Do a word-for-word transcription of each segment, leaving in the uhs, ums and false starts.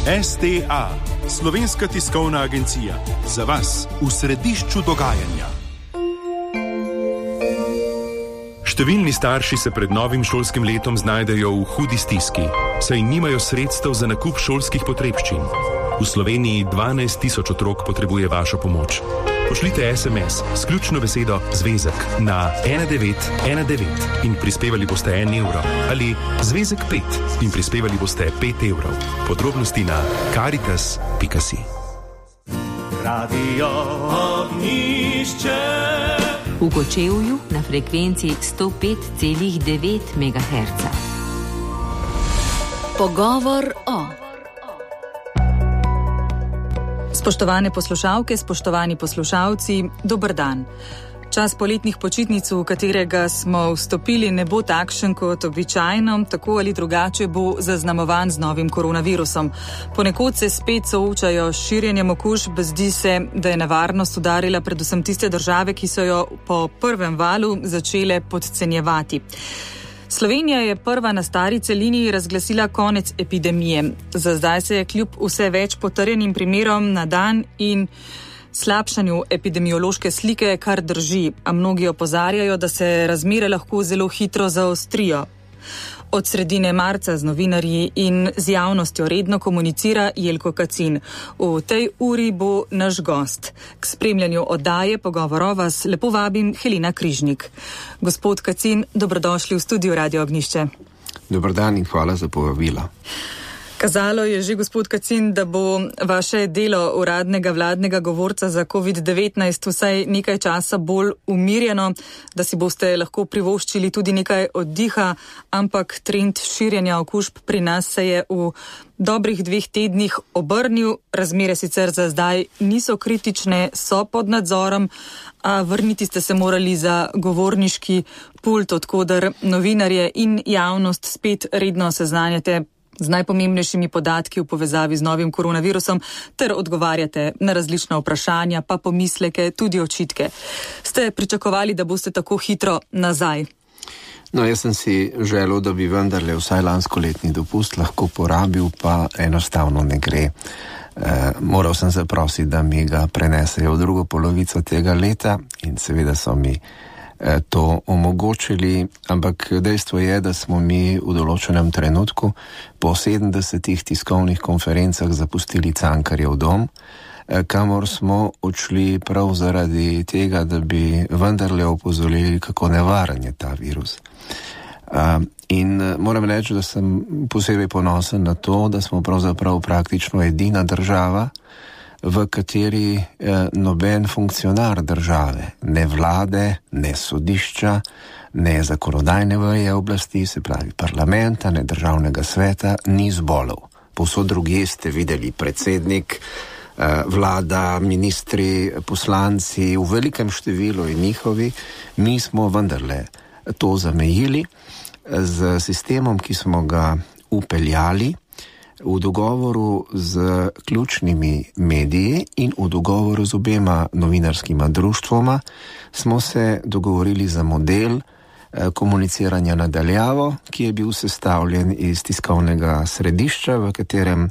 S T A, Slovenska tiskovna agencija, za vas v središču dogajanja. Številni starši se pred novim šolskim letom znajdejo v hudi stiski, saj nimajo sredstev za nakup šolskih potrebščin. V Sloveniji dvanajst tisoč otrok potrebuje vašo pomoč. Pošljite es em es s ključno besedo zvezek na ena devet ena devet in prispevali boste en evro ali zvezek pet in prispevali boste pet evrov. Podrobnosti na karitas pika si. Radio Ognjišče. V Kočevju na frekvenci sto pet celih devet megaherca. Pogovor o. Spoštovane poslušalke, spoštovani poslušalci, dober dan. Čas poletnih počitnic, v katerega smo vstopili, ne bo takšen kot običajno, tako ali drugače bo zaznamovan z novim koronavirusom. Ponekod se spet soočajo s širjenjem okužb, zdi se, da je nevarnost udarila predvsem tiste države, ki so jo po prvem valu začele podcenjevati. Slovenija je prva na stari celini razglasila konec epidemije. Za zdaj se je kljub vse več potrjenim primerom na dan in slabšanju epidemiološke slike kar drži, a mnogi opozarjajo, da se razmere lahko zelo hitro zaostrijo. Od sredine marca z novinarji in z javnostjo redno komunicira Jelko Kacin. V tej uri bo naš gost. K spremljanju oddaje Pogovorov vas lepo vabim Helena Križnik. Gospod Kacin, dobrodošli v studiu Radio Ognjišče. Dobar dan in hvala za povabilo. Kazalo je že, gospod Kacin, da bo vaše delo uradnega vladnega govorca za covid devetnajst vsaj nekaj časa bolj umirjeno, da si boste lahko privoščili tudi nekaj oddiha, ampak trend širjenja okužb pri nas se je v dobrih dveh tednih obrnil. Razmere sicer za zdaj niso kritične, so pod nadzorom, a vrniti ste se morali za govorniški pult, odkoder novinarje in javnost spet redno seznanjate z najpomembnejšimi podatki v povezavi z novim koronavirusom ter odgovarjate na različna vprašanja, pa pomisleke, tudi očitke. Ste pričakovali, da boste tako hitro nazaj? No, jaz sem si želel, da bi vendarle vsaj lansko letni dopust lahko porabil, pa enostavno ne gre. E, moral sem zaprositi, da mi ga prenesejo v drugo polovico tega leta in seveda so mi to omogočili, ampak dejstvo je, da smo mi v določenem trenutku po sedemdesetih tiskovnih konferencah zapustili Cankarjev dom, kamor smo odšli prav zaradi tega, da bi vendarle opozorili, kako nevaren je ta virus. In moram reči, da sem posebej ponosen na to, da smo pravzaprav praktično edina država, v kateri eh, noben funkcionar države, ne vlade, ne sodišča, ne zakonodajne veje oblasti, se pravi parlamenta, ne državnega sveta, ni zbolel. Povsod drugje ste videli predsednik, eh, vlada, ministri, poslanci, v velikem številu in njihovi. Mi smo vendarle to zamejili z sistemom, ki smo ga upeljali v dogovoru z ključnimi mediji in v dogovoru z obema novinarskima društvoma smo se dogovorili za model komuniciranja nadaljavo, ki je bil sestavljen iz tiskovnega središča, v katerem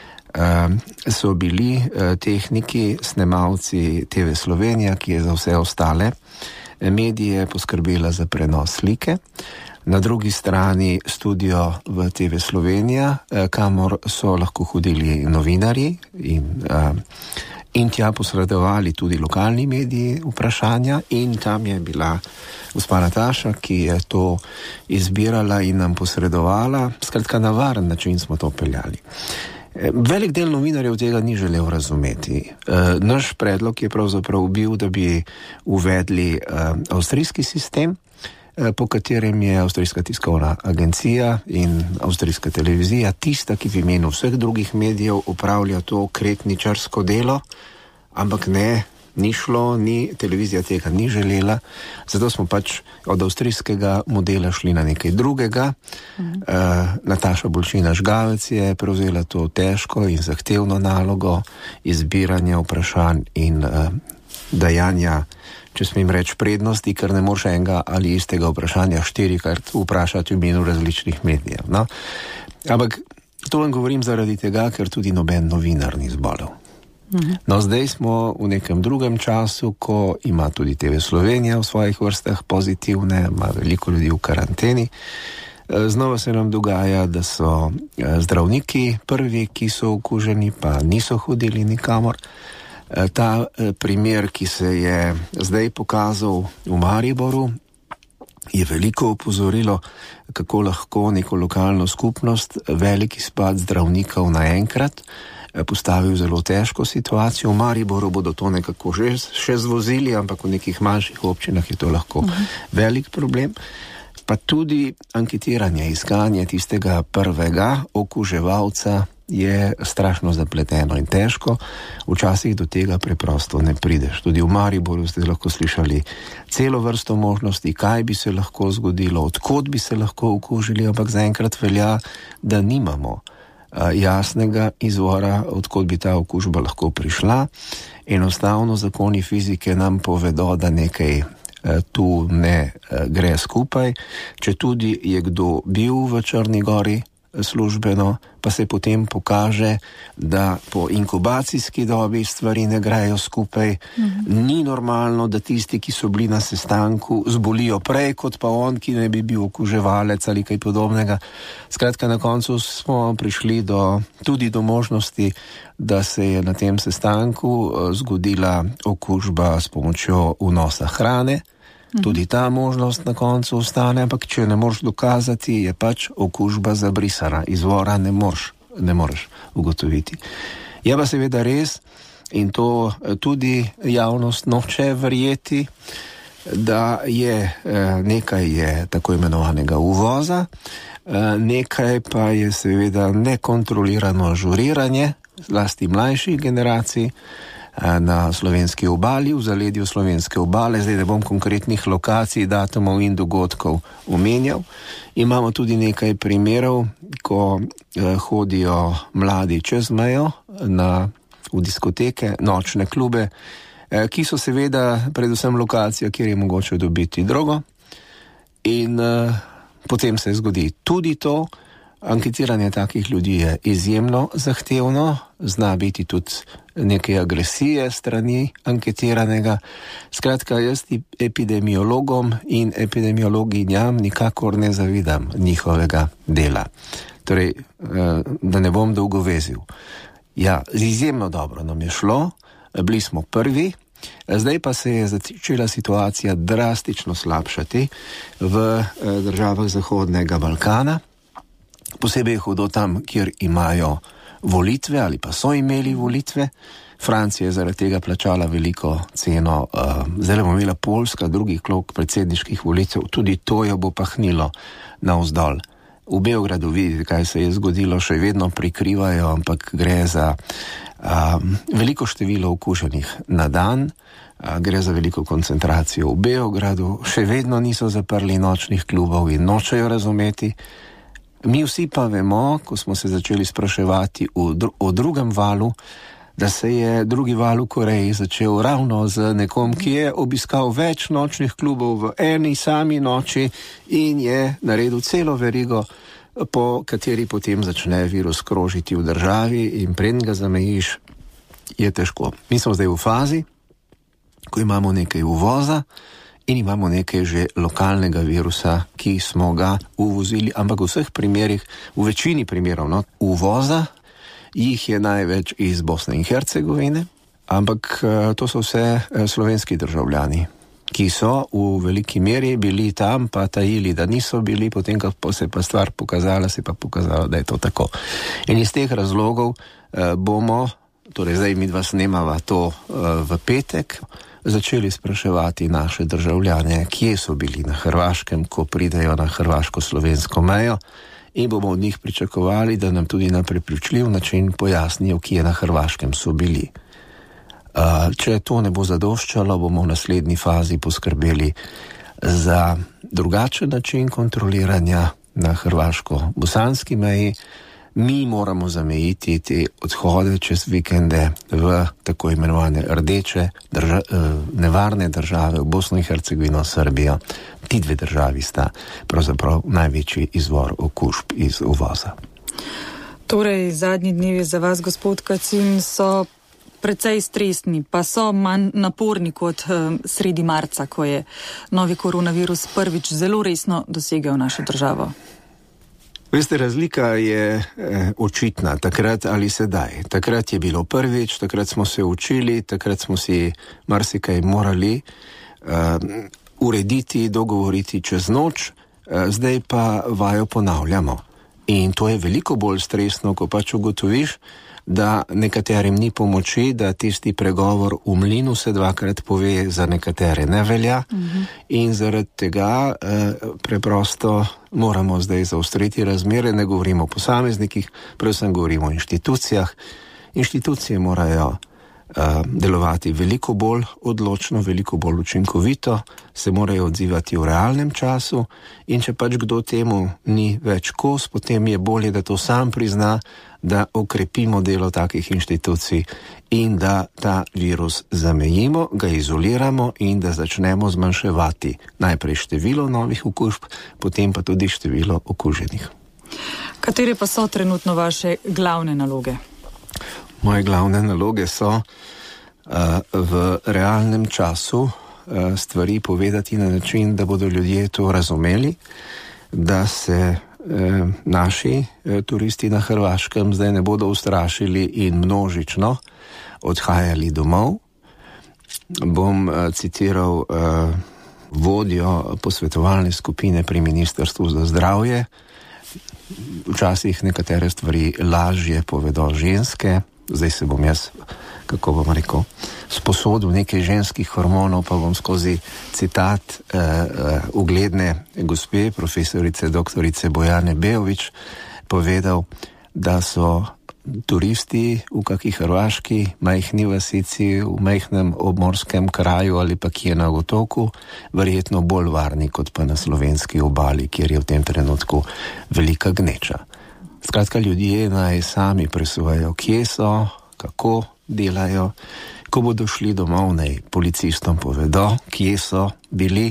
so bili tehniki, snemalci te ve Slovenija, ki je za vse ostale medije poskrbela za prenos slike. Na drugi strani studio v te ve Slovenija, kamor so lahko hodili novinarji in, in tja posredovali tudi lokalni mediji vprašanja, in tam je bila gospa Nataša, ki je to izbirala in nam posredovala. Skratka, na varen način smo to peljali. Velik del novinarjev tega ni želel razumeti. Naš predlog je pravzaprav bil, da bi uvedli avstrijski sistem, po katerem je Avstrijska tiskovna agencija in Avstrijska televizija tista, ki v imenu vseh drugih medijev upravlja to kretničarsko delo, ampak ne, ni šlo, ni, televizija tega ni želela, zato smo pač od avstrijskega modela šli na nekaj drugega. Mhm. Uh, Nataša Bolčina Žgavec je prevzela to težko in zahtevno nalogo izbiranja vprašanj in uh, dajanja, če smem reči, prednosti, ker ne moreš enega ali istega vprašanja štirikrat vprašati v imenu različnih medijev. No? Ampak To vam govorim zaradi tega, ker tudi noben novinar ni zbolel. No, zdaj smo v nekem drugem času, ko ima tudi T V Slovenija v svojih vrstah pozitivne, ima veliko ljudi v karanteni. Znova se nam dogaja, da so zdravniki prvi, ki so okuženi, pa niso hodili nikamor. Ta primer, ki se je zdaj pokazal v Mariboru, je veliko opozorilo, kako lahko neko lokalno skupnost, veliki spad zdravnikov naenkrat postavil zelo težko situacijo. V Mariboru bodo to nekako že, še zvozili, ampak v nekih manjših občinah je to lahko uh-huh. velik problem. Pa tudi anketiranje, iskanje tistega prvega okuževalca je strašno zapleteno in težko. Včasih do tega preprosto ne prideš. Tudi v Mariboru ste lahko slišali celo vrsto možnosti, kaj bi se lahko zgodilo, odkot bi se lahko okužili, ampak zaenkrat velja, da nimamo jasnega izvora, odkot bi ta okužba lahko prišla. Enostavno zakoni fizike nam povedo, da nekaj tu ne gre skupaj. Če tudi je kdo bil v Črni Gori službeno, pa se potem pokaže, da po inkubacijski dobi stvari ne grejo skupaj. Mhm. Ni normalno, da tisti, ki so bili na sestanku, zbolijo prej kot pa on, ki ne bi bil okuževalec ali kaj podobnega. Skratka, na koncu smo prišli do, tudi do možnosti, da se je na tem sestanku zgodila okužba s pomočjo vnosa hrane. Tudi ta možnost na koncu ostane, ampak če ne moreš dokazati, je pač okužba zabrisana. Izvora ne moreš, ne moreš ugotoviti. Je pa seveda res, in to tudi javnost noče verjeti, da je nekaj je tako imenovanega uvoza, nekaj pa je seveda nekontrolirano žuriranje, zlasti mlajših generacij, na slovenski obali, v zaledju slovenske obale. Zdaj ne bom konkretnih lokacij, datumov in dogodkov omenjal. Imamo tudi nekaj primerov, ko eh, hodijo mladi čez mejo na, v diskoteke, nočne klube, eh, ki so seveda predvsem lokacija, kjer je mogoče dobiti drogo. In eh, potem se zgodi tudi to. Anketiranje takih ljudi je izjemno zahtevno, zna biti tudi neke agresije strani anketiranega. Skratka, jaz epidemiologom in epidemiologinjam nikakor ne zavidam njihovega dela. Torej, da ne bom dolgovezil. Ja, izjemno dobro nam je šlo, bili smo prvi, zdaj pa se je začela situacija drastično slabšati v državah Zahodnega Balkana. Posebej je hudo tam, kjer imajo volitve ali pa so imeli volitve. Francija je zaradi tega plačala veliko ceno. Zdaj bomo imela Poljska, drugi krog predsedniških volitev, tudi to jo bo pahnilo navzdol. V Beogradu vidite, kaj se je zgodilo, še vedno prikrivajo, ampak gre za a, veliko število okuženih na dan, a, gre za veliko koncentracijo v Beogradu, še vedno niso zaprli nočnih klubov in nočejo razumeti. Mi vsi pa vemo, ko smo se začeli spraševati o, dru- o drugem valu, da se je drugi val v Koreji začel ravno z nekom, ki je obiskal več nočnih klubov v eni sami noči in je naredil celo verigo, po kateri potem začne virus krožiti v državi in preden ga zamejiš, je težko. Mi smo zdaj v fazi, ko imamo nekaj uvoza, in imamo nekaj že lokalnega virusa, ki smo ga uvozili, ampak v vseh primerih, v večini primerov, no, uvoza, jih je največ iz Bosne in Hercegovine, ampak to so vse slovenski državljani, ki so v veliki meri bili tam, pa tajili, da niso bili, potem, ko se pa stvar pokazala, se pa pokazalo, da je to tako. In iz teh razlogov eh, bomo, torej zdaj mi dva snemava to eh, v petek, začeli spraševati naše državljane, kje so bili na Hrvaškem, ko pridejo na hrvaško-slovensko mejo, in bomo od njih pričakovali, da nam tudi na prepričljiv način pojasnijo, kje na Hrvaškem so bili. Uh, če to ne bo zadoščalo, bomo v naslednji fazi poskrbeli za drugačen način kontroliranja na hrvaško-bosanski meji. Mi moramo zamejiti te odhode čez vikende v tako imenovane rdeče drža, nevarne države, v Bosno in Hercegovino, Srbijo. Ti dve državi sta pravzaprav največji izvor okužb iz uvoza. Torej, zadnji dnevi za vas, gospod Kacin, so precej stresni, pa so manj naporni kot uh, sredi marca, ko je novi koronavirus prvič zelo resno dosegel našo državo. Veste, razlika je eh, očitna, takrat ali sedaj. Takrat je bilo prvič, takrat smo se učili, takrat smo si marsikaj morali uh, urediti, dogovoriti čez noč, uh, zdaj pa vajo ponavljamo. In to je veliko bolj stresno, ko pač ugotoviš, da nekaterim ni pomoči, da tisti pregovor v mlinu se dvakrat pove, za nekatere ne velja. Uh-huh. In zaradi tega eh, preprosto moramo zdaj zaostriti razmere, ne govorimo o posameznikih, predvsem govorimo o inštitucijah. Inštitucije morajo uh, delovati veliko bolj odločno, veliko bolj učinkovito, se morajo odzivati v realnem času in če pač kdo temu ni več kos, potem je bolje, da to sam prizna, da okrepimo delo takih inštitucij in da ta virus zamejimo, ga izoliramo in da začnemo zmanjševati najprej število novih okužb, potem pa tudi število okuženih. Katere pa so trenutno vaše glavne naloge? Moje glavne naloge so uh, v realnem času uh, stvari povedati na način, da bodo ljudje to razumeli, da se uh, naši uh, turisti na Hrvaškem zdaj ne bodo ustrašili in množično odhajali domov. Bom uh, citiral uh, vodjo posvetovalne skupine pri Ministrstvu za zdravje. Včasih nekatere stvari lažje povedo ženske, zdaj se bom jaz, kako bom rekel, sposodil nekaj ženskih hormonov, pa bom skozi citat uh, uh, ugledne gospe, profesorice doktorice Bojane Bejović, povedal, da so turisti v kakšni hrvaški majhni vasici, v majhnem obmorskem kraju ali pa kje na otoku, verjetno bolj varni kot pa na slovenski obali, kjer je v tem trenutku velika gneča. Skratka, ljudje naj sami presuvajo, kje so, kako delajo. Ko bodo šli domov, naj policistom povedo, kje so bili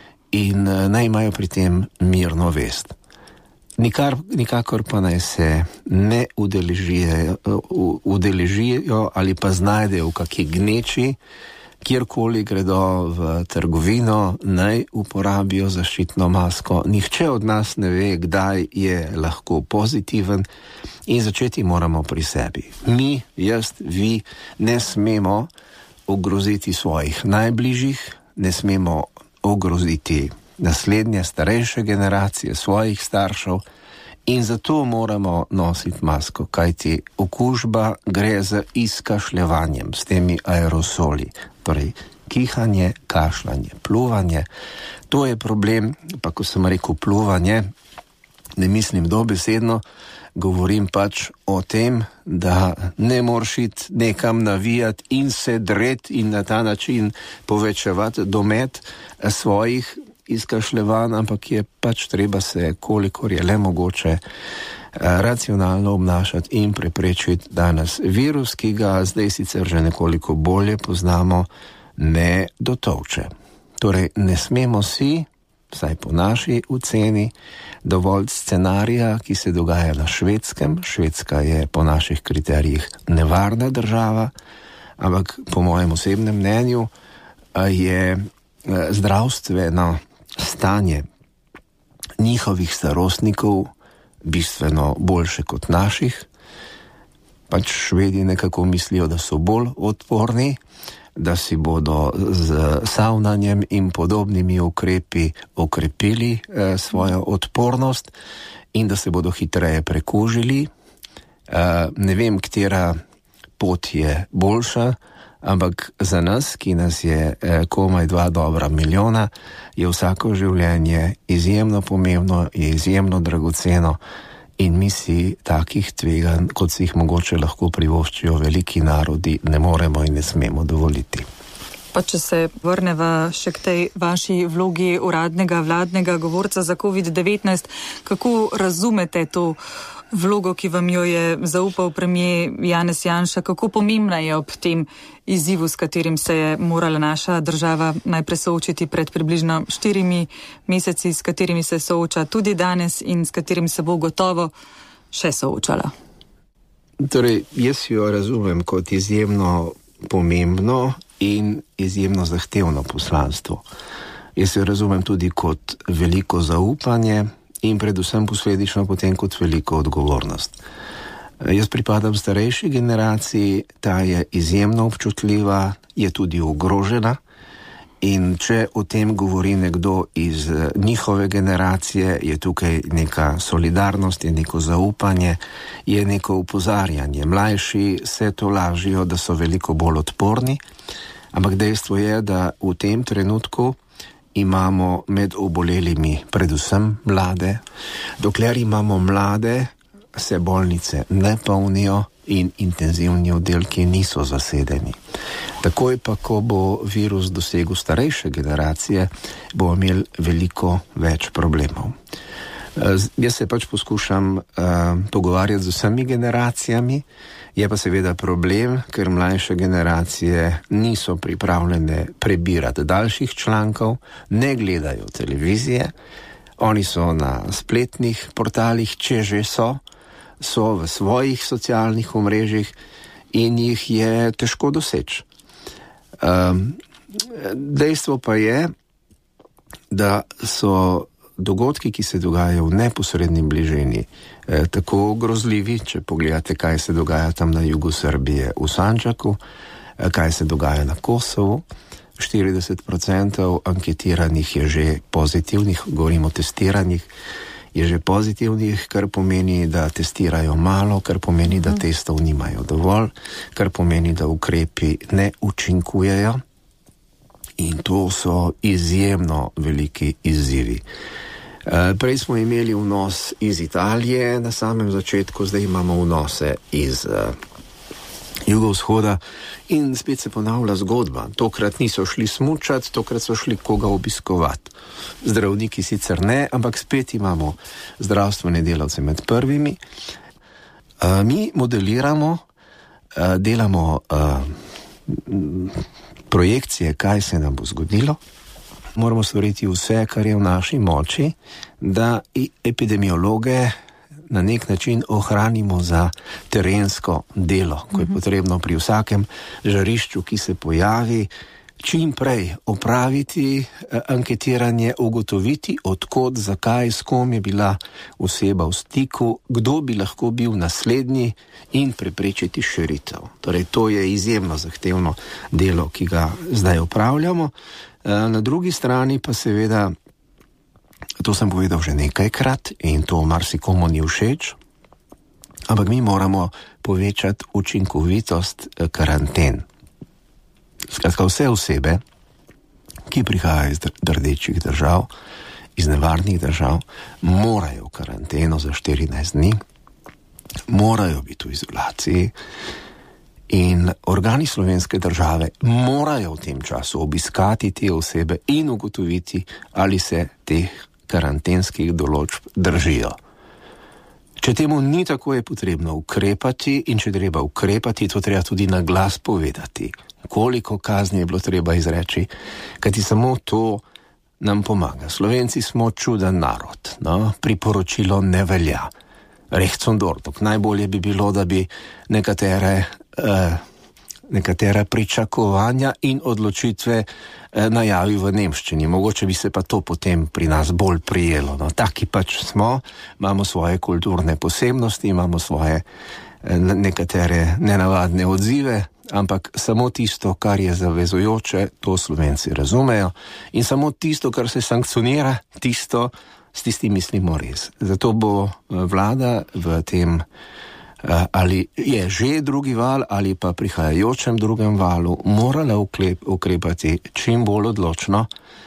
in naj imajo pri tem mirno vest. Nikar, nikakor pa naj se ne udeležijo, udeležijo ali pa znajdejo v kakšni gneči, kjerkoli gredo v trgovino, naj uporabijo zaščitno masko. Nihče od nas ne ve, kdaj je lahko pozitiven in začeti moramo pri sebi. Mi, jaz, vi ne smemo ogroziti svojih najbližjih, ne smemo ogroziti naslednje starejše generacije, svojih staršev in zato moramo nositi masko, kajti okužba gre z izkašljevanjem s temi aerosoli, torej kihanje, kašljanje, pluvanje. To je problem, pa ko sem rekel pluvanje, ne mislim dobesedno, govorim pač o tem, da ne moreš iti nekam navijati in se dret in na ta način povečevati domet svojih izkašljevanj, ampak je pač treba se, kolikor je le mogoče, racionalno obnašati in preprečiti, da nas virus, ki ga zdaj sicer že nekoliko bolje poznamo, ne dotolče. Torej, ne smemo si, vsaj po naši oceni, dovolj scenarija, ki se dogaja na Švedskem. Švedska je po naših kriterijih nevarna država, ampak po mojem osebnem mnenju je zdravstveno stanje njihovih starostnikov bistveno boljše kot naših. Pač Švedi nekako mislijo, da so bolj odporni, da si bodo z savnanjem in podobnimi ukrepi okrepili eh, svojo odpornost in da se bodo hitreje prekužili. Eh, ne vem, katera pot je boljša, ampak za nas, ki nas je eh, komaj dva dobra milijona, je vsako življenje izjemno pomembno, je izjemno dragoceno in mi si takih tveganj, kot si jih mogoče lahko privoščijo veliki narodi, ne moremo in ne smemo dovoliti. Pa če se vrneva še k tej vaši vlogi uradnega vladnega govorca za covid devetnajst, kako razumete to vlogo, ki vam jo je zaupal premier Janez Janša, kako pomembna je ob tem izzivu, s katerim se je morala naša država najprej soočiti pred približno štirimi meseci, s katerimi se sooča tudi danes in s katerim se bo gotovo še soočala? Torej, jaz jo razumem kot izjemno pomembno in izjemno zahtevno poslanstvo. Jaz jo razumem tudi kot veliko zaupanje in predvsem posledično potem kot veliko odgovornost. Jaz pripadam starejši generaciji, ta je izjemno občutljiva, je tudi ogrožena in če o tem govori nekdo iz njihove generacije, je tukaj neka solidarnost, je neko zaupanje, je neko upozarjanje. Mlajši se to lažijo, da so veliko bolj odporni, ampak dejstvo je, da v tem trenutku imamo med obolelimi predvsem mlade. Dokler imamo mlade, se bolnice ne polnijo in intenzivni oddelki niso zasedeni. Takoj pa, ko bo virus dosegel starejše generacije, bo imel veliko več problemov. Jaz se pač poskušam uh, pogovarjati z vsemi generacijami, je pa seveda problem, ker mlajše generacije niso pripravljene prebirati daljših člankov, ne gledajo televizije, oni so na spletnih portalih, če že so, so v svojih socialnih omrežjih in jih je težko doseči. Um, dejstvo pa je, da so dogodki, ki se dogajajo v neposredni bližini, eh, tako grozljivi, če pogledate, kaj se dogaja tam na jugu Srbije v Sandžaku, eh, kaj se dogaja na Kosovu. štirideset procentov anketiranih je že pozitivnih, govorimo o testiranjih, je že pozitivnih, kar pomeni, da testirajo malo, kar pomeni, da testov nimajo dovolj, kar pomeni, da ukrepi ne učinkujejo in to so izjemno veliki izzivi. Prej smo imeli vnos iz Italije na samem začetku, zdaj imamo vnose iz uh, jugovzhoda in spet se ponavlja zgodba. Tokrat niso šli smučati, tokrat so šli koga obiskovati. Zdravniki sicer ne, ampak spet imamo zdravstvene delavce med prvimi. Uh, mi modeliramo, uh, delamo uh, projekcije, kaj se nam bo zgodilo. Moramo storiti vse, kar je v naši moči, da epidemiologe na nek način ohranimo za terensko delo, ko je potrebno pri vsakem žarišču, ki se pojavi, čim prej opraviti anketiranje, ugotoviti, odkot, zakaj, s kom je bila oseba v stiku, kdo bi lahko bil naslednji in preprečiti širitev. Torej, to je izjemno zahtevno delo, ki ga zdaj opravljamo. Na drugi strani pa seveda, to sem povedal že nekajkrat in to marsikomu ni všeč, ampak mi moramo povečati učinkovitost karanten. Skratka, vse osebe, ki prihajajo iz rdečih držav, iz nevarnih držav, morajo v karanteno za štirinajst dni, morajo biti v izolaciji in organi slovenske države morajo v tem času obiskati te osebe in ugotoviti, ali se teh karantenskih določb držijo. Če temu ni tako, je potrebno ukrepati in če treba ukrepati, to treba tudi na glas povedati. Koliko kazni je bilo treba izreči, kajti samo to nam pomaga. Slovenci smo čuden narod, no? Priporočilo ne velja. Rechtsondortok. Najbolje bi bilo, da bi nekatere, eh, nekatere pričakovanja in odločitve eh, najavil v nemščini. Mogoče bi se pa to potem pri nas bolj prijelo. No? Taki pač smo, imamo svoje kulturne posebnosti, imamo svoje eh, nekatere nenavadne odzive, ampak samo tisto, kar je zavezujoče, to Slovenci razumejo in samo tisto, kar se sankcionira, tisto s tistim mislimo res. Zato bo vlada v tem, ali je že drugi val ali pa prihajajočem drugem valu, morala ukrepati čim bolj odločno.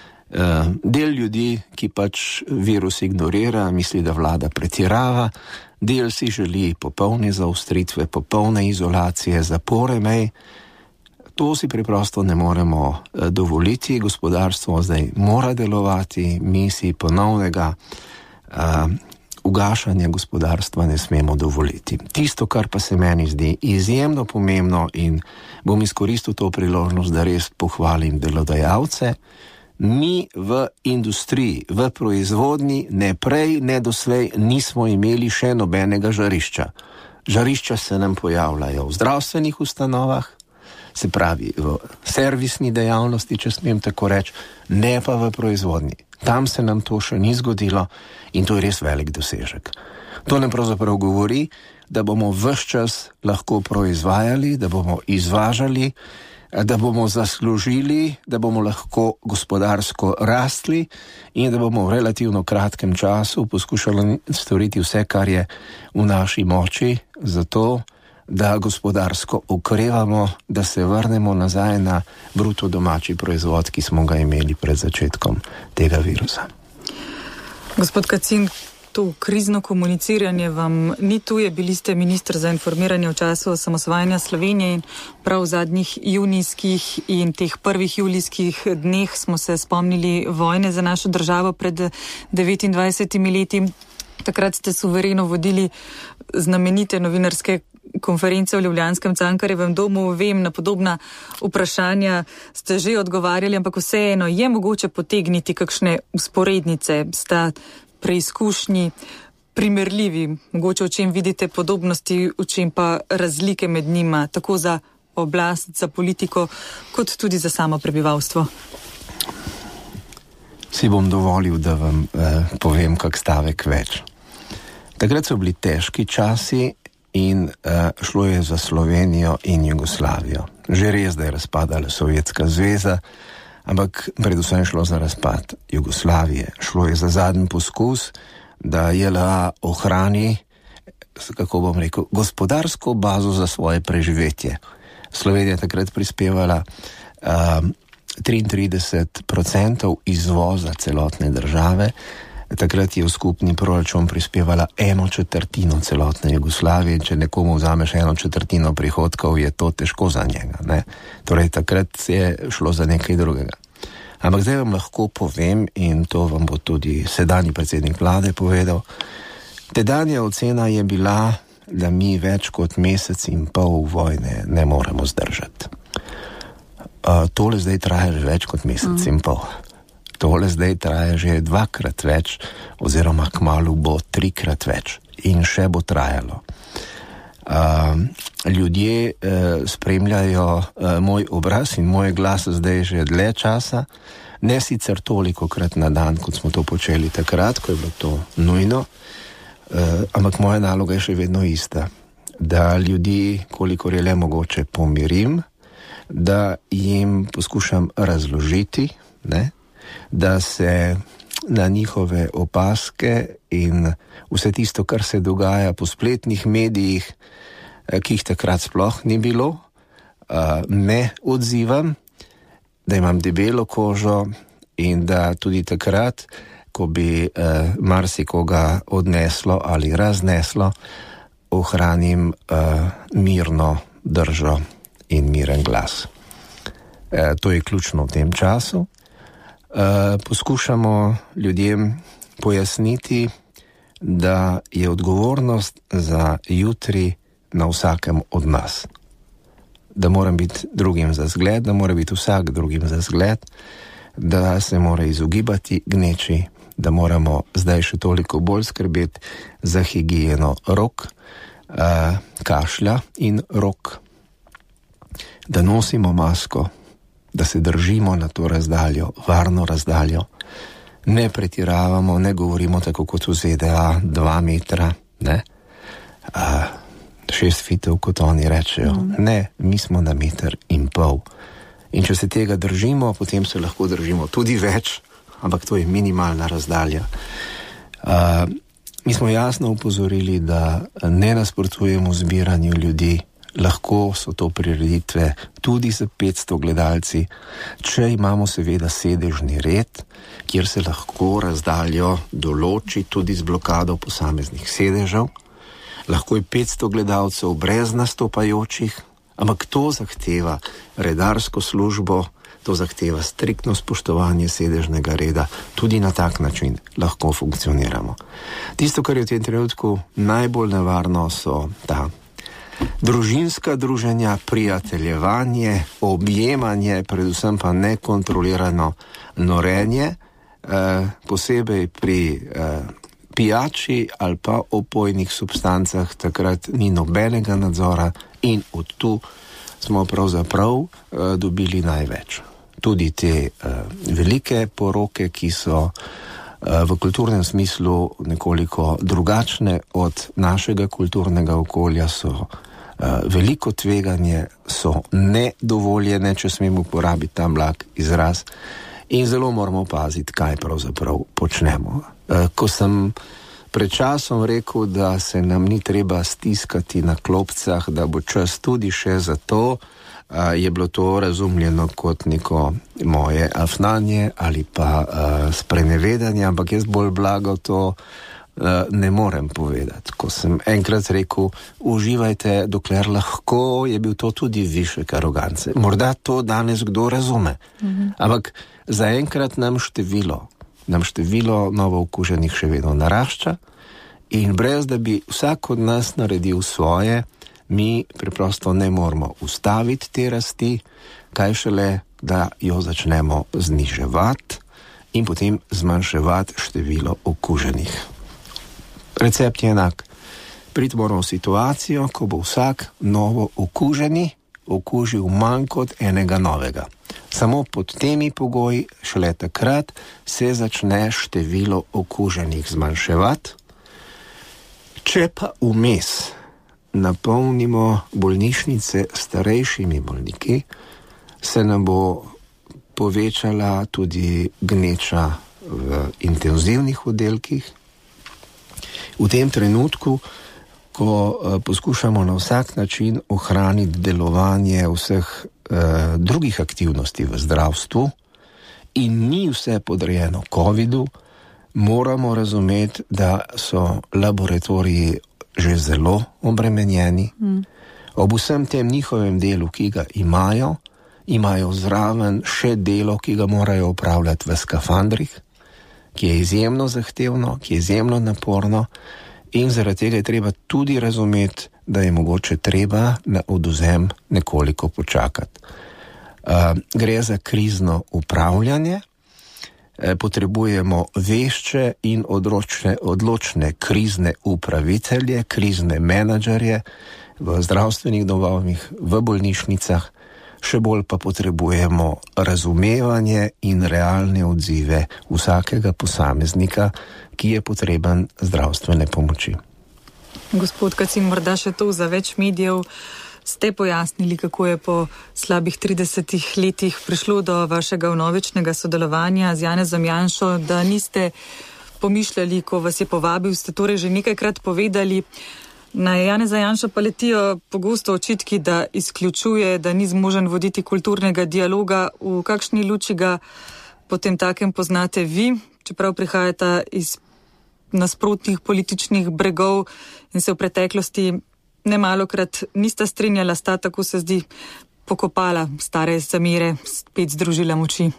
Del ljudi, ki pač virus ignorira, misli, da vlada pretirava, del si želi popolne zaostritve, popolne izolacije, zapore mej. To si preprosto ne moremo dovoliti, gospodarstvo zdaj mora delovati, mi si ponovnega uh, ugašanja gospodarstva ne smemo dovoliti. Tisto, kar pa se meni zdi izjemno pomembno in bom izkoristil to priložnost, da res pohvalim delodajalce, mi v industriji, v proizvodnji ne prej, ne doslej nismo imeli še nobenega žarišča. Žarišča se nam pojavljajo v zdravstvenih ustanovah, se pravi v servisni dejavnosti, če smem tako reči, ne pa v proizvodnji. Tam se nam to še ni zgodilo in to je res velik dosežek. To nam pravzaprav govori, da bomo ves čas lahko proizvajali, da bomo izvažali, da bomo zaslužili, da bomo lahko gospodarsko rastli in da bomo v relativno kratkem času poskušali storiti vse, kar je v naši moči, zato da gospodarsko okrevamo, da se vrnemo nazaj na bruto domači proizvod, ki smo ga imeli pred začetkom tega virusa. Gospod Kacin, to krizno komuniciranje vam ni tuje, bili ste minister za informiranje v času osamosvajanja Slovenije in prav v zadnjih junijskih in teh prvih julijskih dneh smo se spomnili vojne za našo državo pred devetindvajsetimi leti. Takrat ste suvereno vodili znamenite novinarske konference v ljubljanskem Cankarjevem domu. Vem, na podobna vprašanja ste že odgovarjali, ampak vseeno je mogoče potegniti kakšne usporednice. Sta preizkušnji primerljivi, mogoče v čem vidite podobnosti, v čem pa razlike med njima, tako za oblast, za politiko, kot tudi za samo prebivalstvo? Si bom dovolil, da vam eh, povem kak stavek več. Takrat so bili težki časi in uh, šlo je za Slovenijo in Jugoslavijo. Že res, da je razpadala Sovjetska zveza, ampak predvsem šlo za razpad Jugoslavije. Šlo je za zadnji poskus, da J L A ohrani, kako bom rekel, gospodarsko bazo za svoje preživetje. Slovenija takrat prispevala uh, triintrideset procentov izvoza celotne države. Takrat je v skupni proračun prispevala eno četrtino celotne Jugoslavije. Če nekomu vzameš eno četrtino prihodkov, je to težko za njega. Ne? Torej, takrat je šlo za nekaj drugega. Ampak zdaj vam lahko povem, in to vam bo tudi sedanji predsednik vlade povedal, tedanja ocena je bila, da mi več kot mesec in pol vojne ne moremo zdržati. Uh, tole zdaj traja že več kot mesec mm. in pol. Tole zdaj traja že dvakrat več, oziroma kmalu bo trikrat več in še bo trajalo. Uh, ljudje uh, spremljajo uh, moj obraz in moj glas zdaj že dlje časa, ne sicer toliko krat na dan, kot smo to počeli takrat, ko je bilo to nujno, uh, ampak moja naloga je še vedno ista, da ljudi, kolikor je le mogoče, pomirim, da jim poskušam razložiti, ne, da se na njihove opaske in vse tisto, kar se dogaja po spletnih medijih, ki jih takrat sploh ni bilo, ne odzivam, da imam debelo kožo in da tudi takrat, ko bi marsikoga odneslo ali razneslo, ohranim mirno držo in miren glas. To je ključno v tem času. Uh, poskušamo ljudem pojasniti, da je odgovornost za jutri na vsakem od nas. Da moram biti drugim za zgled, da mora biti vsak drugim za zgled, da se mora izogibati gneči, da moramo zdaj še toliko bolj skrbeti za higieno rok, uh, kašlja in rok, da nosimo masko, da se držimo na to razdaljo, varno razdaljo, ne pretiravamo, ne govorimo tako kot v Z D A, dva metra, ne, a, šest fitov, kot oni rečejo. Mm. Ne, mi smo na meter in pol. In če se tega držimo, potem se lahko držimo tudi več, ampak to je minimalna razdalja. A, mi smo jasno upozorili, da ne nasprotujemo zbiranju ljudi. Lahko so to prireditve tudi za petsto gledalci, če imamo seveda sedežni red, kjer se lahko razdaljo določi tudi z blokado posameznih sedežev. Lahko je petsto gledalcev brez nastopajočih, ampak to zahteva redarsko službo, to zahteva striktno spoštovanje sedežnega reda. Tudi na tak način lahko funkcioniramo. Tisto, kar je v tem trenutku najbolj nevarno, so ta družinska druženja, prijateljevanje, objemanje, predvsem pa nekontrolirano norenje, eh, posebej pri eh, pijači ali pa opojnih substancah takrat ni nobenega nadzora in od tu smo pravzaprav uh, dobili največ. Tudi te uh, velike poroke, ki so uh, v kulturnem smislu nekoliko drugačne od našega kulturnega okolja, so uh, veliko tveganje, so nedovoljene, če smemo uporabiti ta blag izraz, in zelo moramo paziti, kaj pravzaprav počnemo. Uh, ko sem pred časom rekel, da se nam ni treba stiskati na klopcah, da bo čas tudi še za to, je bilo to razumljeno kot neko moje afnanje ali pa uh, sprenevedanje, ampak jaz bolj blago to uh, ne morem povedati. Ko sem enkrat rekel, uživajte, dokler lahko, je bil to tudi višek arogance. Morda to danes kdo razume, mm-hmm. ampak zaenkrat nam število, nam število novo okuženih še vedno narašča in brez da bi vsak od nas naredil svoje, mi preprosto ne moramo ustaviti te rasti, kaj šele, da jo začnemo zniževati in potem zmanjševati število okuženih. Recept je enak. Priti moramo v situacijo, ko bo vsak novo okuženi okužil manj kot enega novega. Samo pod temi pogoji, šele takrat, se začne število okuženih zmanjševati. Če pa vmes napolnimo bolnišnice starejšimi bolniki, se nam bo povečala tudi gneča v intenzivnih oddelkih. V tem trenutku, ko uh, poskušamo na vsak način ohraniti delovanje vseh uh, drugih aktivnosti v zdravstvu in ni vse podrejeno covidu, moramo razumeti, da so laboratoriji že zelo obremenjeni. Mm. Ob vsem tem njihovem delu, ki ga imajo, imajo zraven še delo, ki ga morajo opravljati v skafandrih, ki je izjemno zahtevno, ki je izjemno naporno in zaradi tega je treba tudi razumeti, da je mogoče treba na odvzem nekoliko počakati. Uh, gre za krizno upravljanje, potrebujemo vešče in odločne, odločne krizne upravitelje, krizne menedžerje v zdravstvenih domovih, v bolnišnicah, še bolj pa potrebujemo razumevanje in realne odzive vsakega posameznika, ki je potreben zdravstvene pomoči. Gospod Kacin, morda še to za več medijev. Ste pojasnili, kako je po slabih tridesetih letih prišlo do vašega vnovičnega sodelovanja z Janezom Janšo, da niste pomišljali, ko vas je povabil, ste torej že nekajkrat povedali. Na Janeza Janšo pa letijo pogosto očitki, da izključuje, da ni zmožen voditi kulturnega dialoga. V kakšni luči ga potem takem poznate vi, čeprav prihajata iz nasprotnih političnih bregov in se v preteklosti nemalokrat nista strinjala, sta, tako se zdi, pokopala stare zamere, spet združila moči?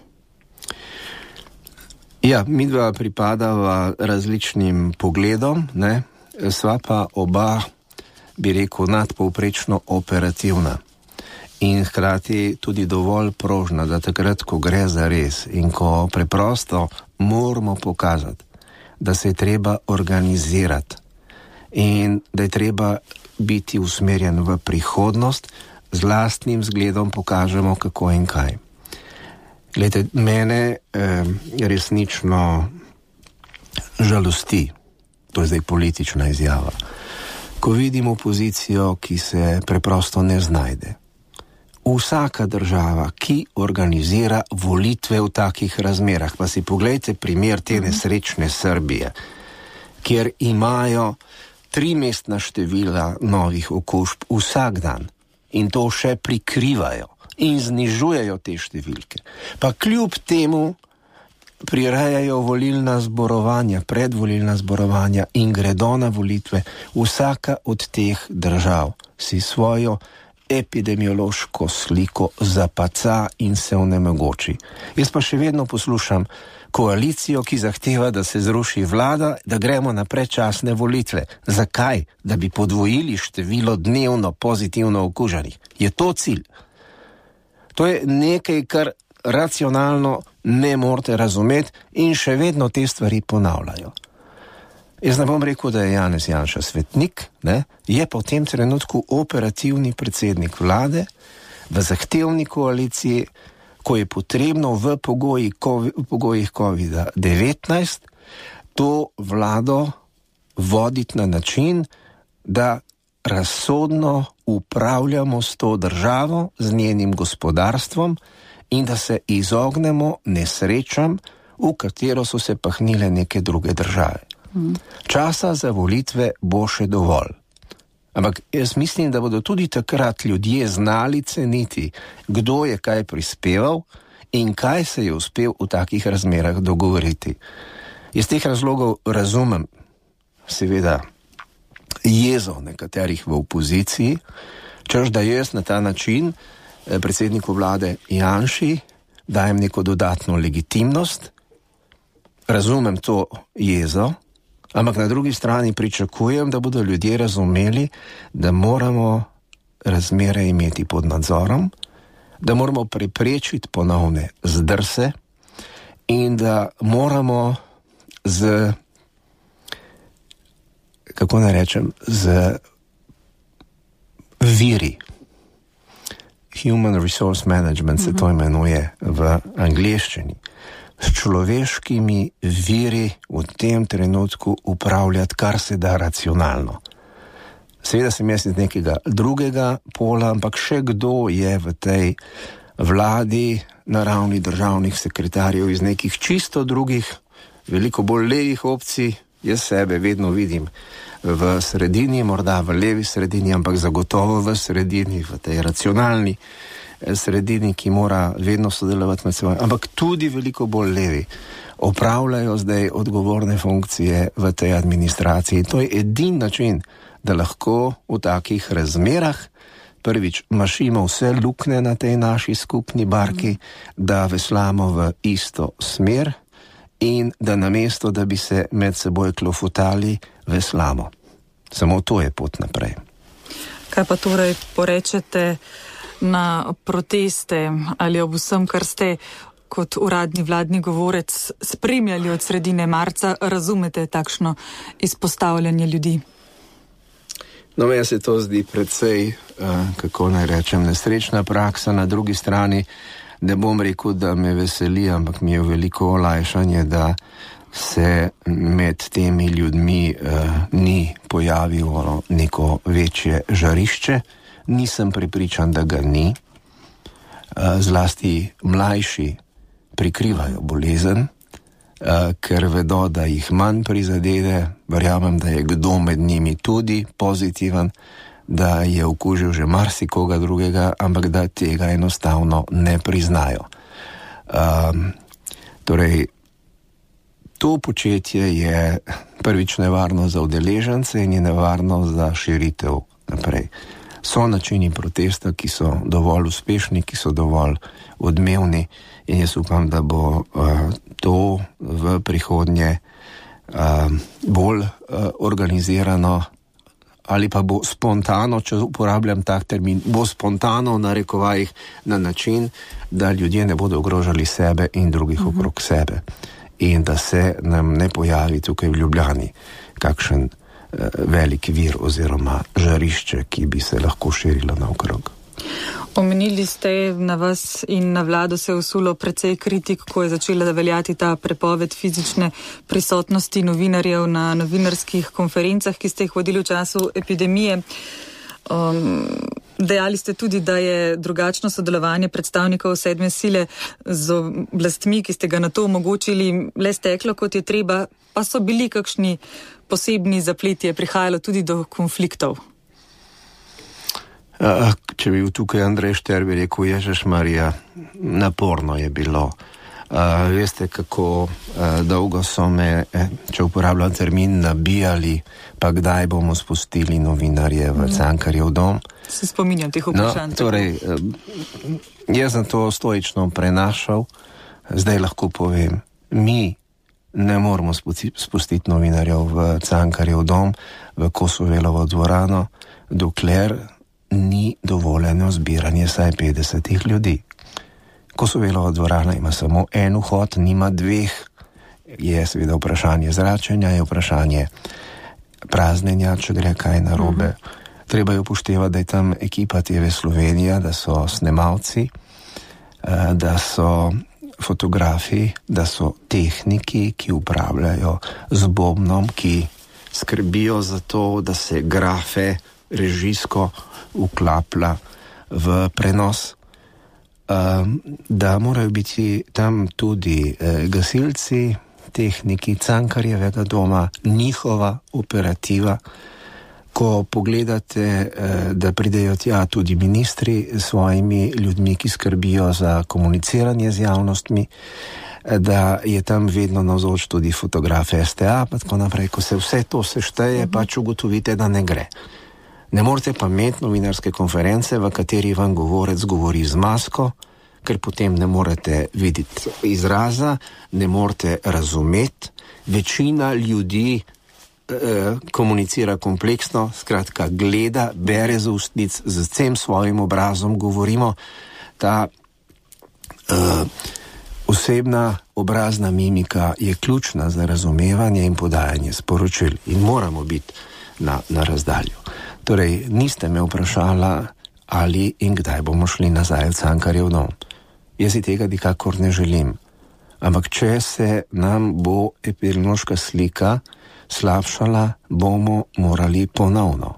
Ja, midva pripadava različnim pogledom, ne? Sva pa oba, bi rekel, nadpovprečno operativna in hkrati tudi dovolj prožna, da takrat, ko gre za res in ko preprosto moramo pokazati, da se je treba organizirati in da je treba biti usmerjen v prihodnost, z lastnim zgledom pokažemo, kako in kaj. Glejte, mene eh, resnično žalosti, to je zdaj politična izjava, ko vidim opozicijo, ki se preprosto ne znajde. Vsaka država, ki organizira volitve v takih razmerah, pa si poglejte primer te nesrečne Srbije, kjer imajo trimestna števila novih okužb vsak dan in to še prikrivajo in znižujejo te številke. Pa kljub temu prirejajo volilna zborovanja, predvolilna zborovanja in gredo na volitve. Vsaka od teh držav si svojo epidemiološko sliko zapaca in se onemogoči. Jaz pa še vedno poslušam koalicijo, ki zahteva, da se zruši vlada, da gremo na predčasne volitve. Zakaj? Da bi podvojili število dnevno pozitivno okuženih. Je to cilj? To je nekaj, kar racionalno ne morete razumeti in še vedno te stvari ponavljajo. Jaz ne bom rekel, da je Janez Janša svetnik, ne? Je pa v tem trenutku operativni predsednik vlade v zahtevni koaliciji, ko je potrebno v pogojih, v pogojih kovida devetnajst to vlado voditi na način, da razsodno upravljamo s to državo, z njenim gospodarstvom in da se izognemo nesrečam, v katero so se pahnile neke druge države. Hmm. Časa za volitve bo še dovolj. Ampak jaz mislim, da bodo tudi takrat ljudje znali ceniti, kdo je kaj prispeval in kaj se je uspel v takih razmerah dogovoriti. Iz teh razlogov razumem, seveda, jezo nekaterih v opoziciji, češ da jaz na ta način predsedniku vlade Janši dajem neko dodatno legitimnost, razumem to jezo, ampak na drugi strani pričakujem, da bodo ljudje razumeli, da moramo razmere imeti pod nadzorom, da moramo preprečiti ponovne zdrse in da moramo z, kako naj rečem, z viri, human resource management se to imenuje v angleščini, s človeškimi viri v tem trenutku upravljati kar se da racionalno. Seveda sem jaz iz nekega drugega pola, ampak še kdo je v tej vladi na ravni državnih sekretarjev iz nekih čisto drugih, veliko bolj levih opcij, jaz sebe vedno vidim v sredini, morda v levi sredini, ampak zagotovo v sredini, v tej racionalni sredini, ki mora vedno sodelovati med seboj, ampak tudi veliko bolj levi opravljajo zdaj odgovorne funkcije v tej administraciji. To je edini način, da lahko v takih razmerah prvič mašimo vse luknje na tej naši skupni barki, da veslamo v isto smer in da namesto, da bi se med seboj klofutali, veslamo. Samo to je pot naprej. Kaj pa torej porečete na proteste ali ob vsem, kar ste kot uradni vladni govorec spremljali od sredine marca, razumete takšno izpostavljanje ljudi? No, meni se to zdi precej, kako naj rečem, nesrečna praksa. Na drugi strani ne bom rekel, da me veseli, ampak mi je veliko olajšanje, da se med temi ljudmi ni pojavilo neko večje žarišče. Nisem prepričan, da ga ni. Zlasti mlajši prikrivajo bolezen, ker vedo, da jih manj prizadede. Verjamem, da je kdo med njimi tudi pozitiven, da je okužil že marsikoga drugega, ampak da tega enostavno ne priznajo. Um, torej, to početje je prvič nevarno za udeležence in je nevarno za širitev naprej. So načini protesta, ki so dovolj uspešni, ki so dovolj odmevni in jaz upam, da bo uh, to v prihodnje uh, bolj uh, organizirano ali pa bo spontano, če uporabljam tak termin, bo spontano v narekovajih na način, da ljudje ne bodo ogrožali sebe in drugih uh-huh. okrog sebe in da se nam ne pojavi tukaj v Ljubljani kakšen velik vir oziroma žarišče, ki bi se lahko širilo naokrog. Omenili ste, na vas in na vlado se je usulo precej kritik, ko je začela veljati ta prepoved fizične prisotnosti novinarjev na novinarskih konferencah, ki ste jih vodili v času epidemije. Um, dejali ste tudi, da je drugačno sodelovanje predstavnikov sedme sile z oblastmi, ki ste ga na to omogočili, le steklo, kot je treba, pa so bili kakšni posebni zapleti, je prihajalo tudi do konfliktov? Uh, če bi bil tukaj Andrej Šter, bi rekel, Ježeš Marija, naporno je bilo. Uh, veste, kako uh, dolgo so me, eh, če uporabljam termin, nabijali, pa kdaj bomo spustili novinarje v mm. Cankarjev dom. Se spominjam teh vprašanj. No, torej, uh, jaz sem to stoično prenašal, zdaj lahko povem, mi ne moramo spustiti novinarjev v Cankarjev dom, v Kosovelovo dvorano, dokler ni dovoljeno zbiranje saj petdesetih ljudi. Kosovelova dvorana ima samo en vhod, nima dveh je seveda vprašanje zračenja, je vprašanje praznenja, če gre kaj narobe. Uh-huh. Treba je upoštevati, da je tam ekipa T V Slovenija, da so snemalci, da so fotografi, da so tehniki, ki upravljajo z bobnom, ki skrbijo za to, da se grafe režijsko uklaplja v prenos, da morajo biti tam tudi gasilci, tehniki Cankarjevega doma, njihova operativa. Ko pogledate, da pridejo tja tudi ministri s svojimi ljudmi, ki skrbijo za komuniciranje z javnostmi, da je tam vedno navzoč tudi fotograf S T A, pa tako naprej. Ko se vse to sešteje, uh-huh. pač ugotovite, da ne gre. Ne morete pa imeti novinarske konference, v kateri vam govorec govori z masko, ker potem ne morete videti izraza, ne morete razumeti. Večina ljudi eh, komunicira kompleksno, skratka gleda, bere z ustnic, z vsem svojim obrazom govorimo. Ta eh, osebna obrazna mimika je ključna za razumevanje in podajanje sporočil in moramo biti na, na razdalju. Torej, niste me vprašala, ali in kdaj bomo šli nazaj v Cankarjev dom. Jaz si tega nikakor ne želim. Ampak če se nam bo epidemiološka slika slabšala, bomo morali ponovno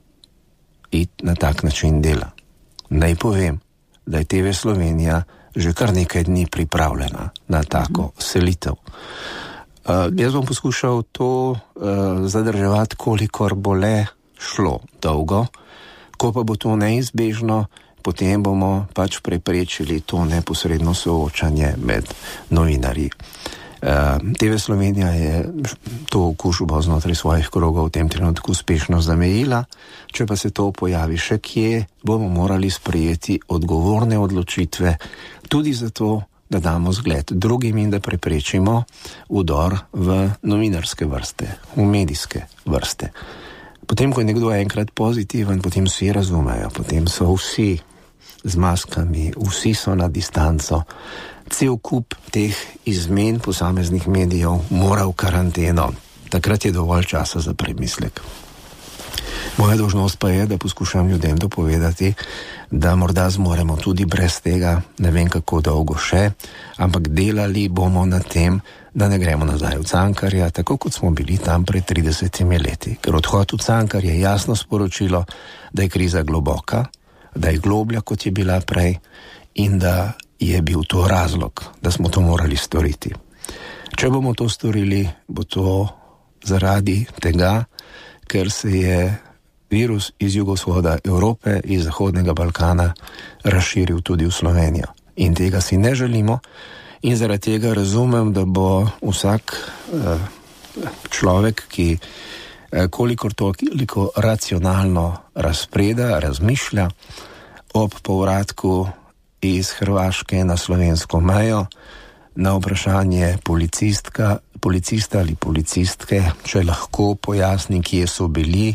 iti na tak način dela. Naj povem, da je T V Slovenija že kar nekaj dni pripravljena na tako selitev. Uh, jaz bom poskušal to uh, zadrževati, kolikor bo le šlo dolgo, ko pa bo to neizbežno, potem bomo pač preprečili to neposredno soočanje med novinarji. Uh, T V Slovenija je to okužbo znotraj svojih krogov v tem trenutku uspešno zamejila. Če pa se to pojavi še kje, bomo morali sprejeti odgovorne odločitve, tudi zato, da damo zgled drugim in da preprečimo vdor v novinarske vrste, v medijske vrste. Potem, ko je nekdo enkrat pozitiven, potem vsi razumejo, potem so vsi z maskami, vsi so na distanco. Cel kup teh izmen posameznih medijev mora v karanteno. Takrat je dovolj časa za premislek. Moja dolžnost pa je, da poskušam ljudem dopovedati, da morda zmoremo tudi brez tega, ne vem kako dolgo še, ampak delali bomo na tem, da ne gremo nazaj v Cankarja, tako kot smo bili tam pred tridesetimi leti. Ker odhod v Cankar je jasno sporočilo, da je kriza globoka, da je globlja, kot je bila prej in da je bil to razlog, da smo to morali storiti. Če bomo to storili, bo to zaradi tega, ker se je virus iz jugovzhoda Evrope, iz Zahodnega Balkana razširil tudi v Slovenijo. In tega si ne želimo in zaradi tega razumem, da bo vsak eh, človek, ki eh, kolikor toliko racionalno razpreda, razmišlja ob povratku iz Hrvaške na slovensko mejo, na vprašanje policistka, policista ali policistke, če lahko pojasni, kje so bili,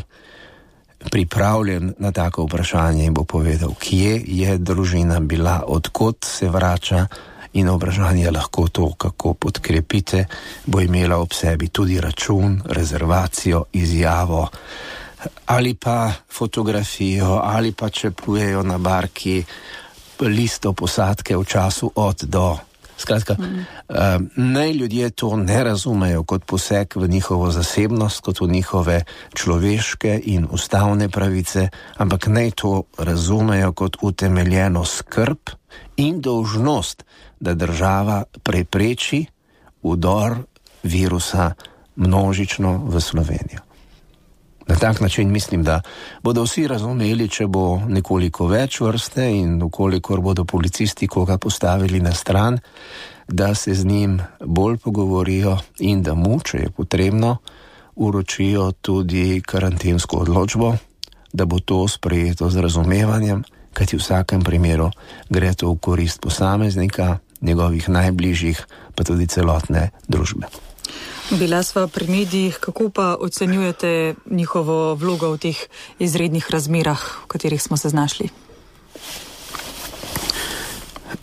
pripravljen na tako vprašanje in bo povedal, kje je družina bila, odkot se vrača in vprašanje lahko to, kako podkrepite, bo imela ob sebi tudi račun, rezervacijo, izjavo ali pa fotografijo ali pa če plujejo na barki listo posadke v času od do. Skratka, mm. uh, naj ljudje to ne razumejo kot poseg v njihovo zasebnost, kot v njihove človeške in ustavne pravice, ampak naj to razumejo kot utemeljeno skrb in dolžnost, da država prepreči vdor virusa množično v Slovenijo. Na tak način mislim, da bodo vsi razumeli, če bo nekoliko več vrste in ukolikor bodo policisti koga postavili na stran, da se z njim bolj pogovorijo in da mu, če je potrebno, uročijo tudi karantensko odločbo, da bo to sprejeto z razumevanjem, kajti v vsakem primeru gre to v korist posameznika, njegovih najbližjih, pa tudi celotne družbe. Bila sva pri medijih, kako pa ocenjujete njihovo vlogo v teh izrednih razmerah, v katerih smo se znašli?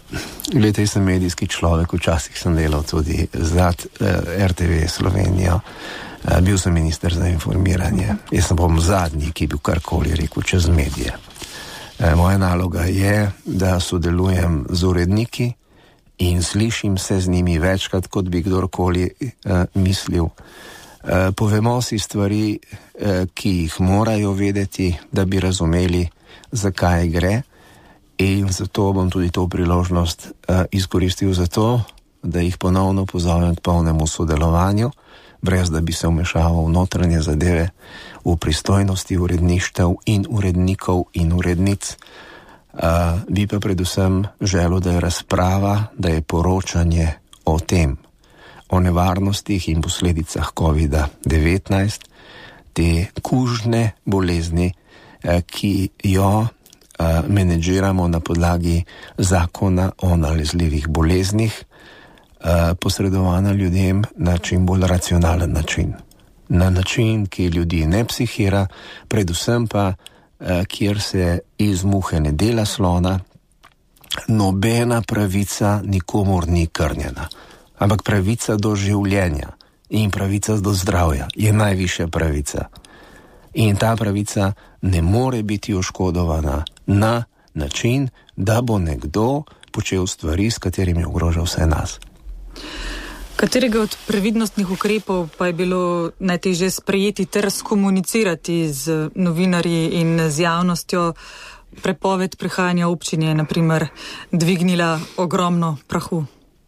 Glede, jaz sem medijski človek, včasih sem delal tudi za uh, R T V Slovenijo, uh, bil sem minister za informiranje. Jaz sem bom zadnji, ki bi karkoli rekel čez medije. Uh, moja naloga je, da sodelujem z uredniki in slišim se z njimi večkrat, kot bi kdorkoli uh, mislil. Uh, povemo si stvari, uh, ki jih morajo vedeti, da bi razumeli, zakaj gre. In zato bom tudi to priložnost uh, izkoristil za to, da jih ponovno pozovem k polnemu sodelovanju, brez da bi se vmešaval v notranje zadeve, v pristojnosti uredništev in urednikov in urednic. Uh, bi pa predvsem želel, da je razprava, da je poročanje o tem, o nevarnostih in posledicah kovida devetnajst, te kužne bolezni, uh, ki jo Uh, menedžiramo na podlagi zakona o nalezljivih boleznih, uh, posredovana ljudem na čim bolj racionalen način. Na način, ki ljudi ne psihira, predvsem pa, uh, kjer se iz muhe ne dela slona, nobena pravica nikomor ni krnjena. Ampak pravica do življenja in pravica do zdravja je najvišja pravica. In ta pravica ne more biti oškodovana na način, da bo nekdo počel stvari, s katerimi ogroža vse nas. Katerega od previdnostnih ukrepov pa je bilo najtežje sprejeti ter skomunicirati z novinarji in z javnostjo? Prepoved prehajanja občine je na primer dvignila ogromno prahu.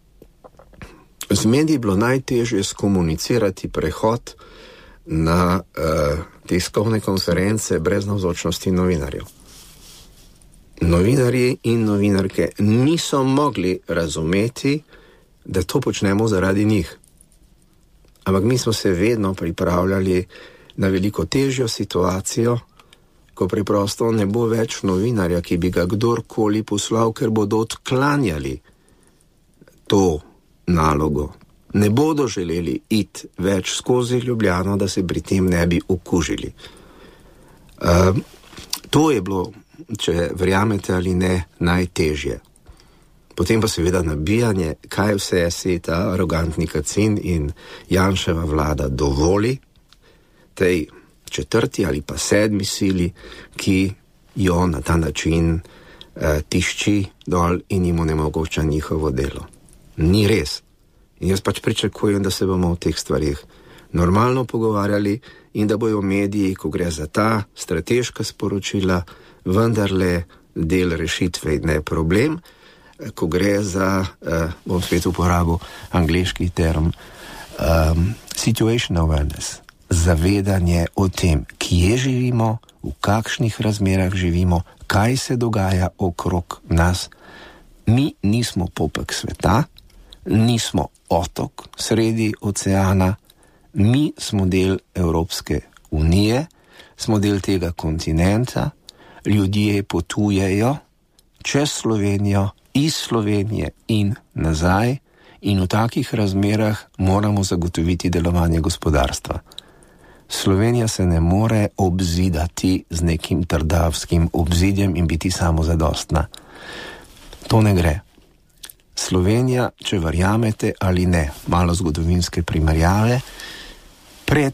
Z mediji je bilo najtežje skomunicirati prehod na uh, tiskovne konference brez navzočnosti novinarjev. Novinarji in novinarke niso mogli razumeti, da to počnemo zaradi njih. Ampak mi smo se vedno pripravljali na veliko težjo situacijo, ko preprosto ne bo več novinarja, ki bi ga kdorkoli poslal, ker bodo odklanjali to nalogo. Ne bodo želeli iti več skozi Ljubljano, da se pri tem ne bi okužili. Uh, to je bilo, če verjamete ali ne, najtežje. Potem pa seveda nabijanje, kaj vse si ta arogantni Kacin in Janševa vlada dovoli, tej četrti ali pa sedmi sili, ki jo na ta način uh, tišči dol in jim onemogoča njihovo delo. Ni res. In jaz pač pričakujem, da se bomo o teh stvarih normalno pogovarjali in da bojo mediji, ko gre za ta strateška sporočila, vendarle del rešitve in ne problem, ko gre za, uh, bom spet uporabil angleški term, um, situation awareness, zavedanje o tem, kje živimo, v kakšnih razmerah živimo, kaj se dogaja okrog nas. Mi nismo popek sveta, nismo otok sredi oceana, mi smo del Evropske unije, smo del tega kontinenta, ljudje potujejo čez Slovenijo, iz Slovenije in nazaj in v takih razmerah moramo zagotoviti delovanje gospodarstva. Slovenija se ne more obzidati z nekim trdavskim obzidjem in biti samozadostna. To ne gre. Slovenija, če verjamete ali ne, malo zgodovinske primerjave, pred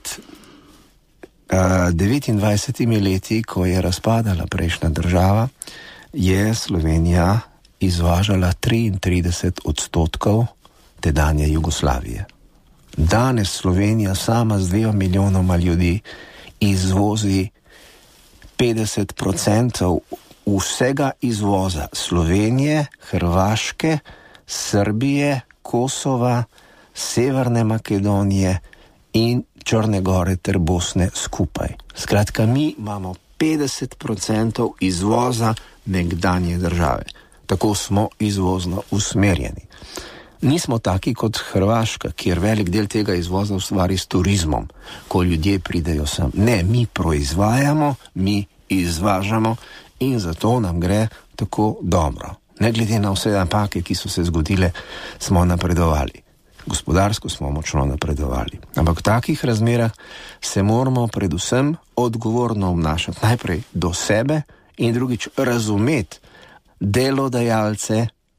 uh, devetindvajsetimi leti, ko je razpadala prejšnja država, je Slovenija izvažala triintrideset odstotkov tedanje Jugoslavije. Danes Slovenija sama z dvema milijonoma ljudi izvozi petdeset procentov vsega izvoza Slovenije, Hrvaške, Srbije, Kosova, Severne Makedonije in Črne Gore ter Bosne skupaj. Skratka, mi imamo petdeset procentov izvoza nekdanje države. Tako smo izvozno usmerjeni. Nismo taki kot Hrvaška, kjer velik del tega izvoza ustvari s turizmom, ko ljudje pridejo sem. Ne, mi proizvajamo, mi izvažamo in zato nam gre tako dobro. Ne glede na vse napake, ki so se zgodile, smo napredovali. Gospodarsko smo močno napredovali. Ampak v takih razmerah se moramo predvsem odgovorno obnašati. Najprej do sebe in drugič razumeti delodajalce,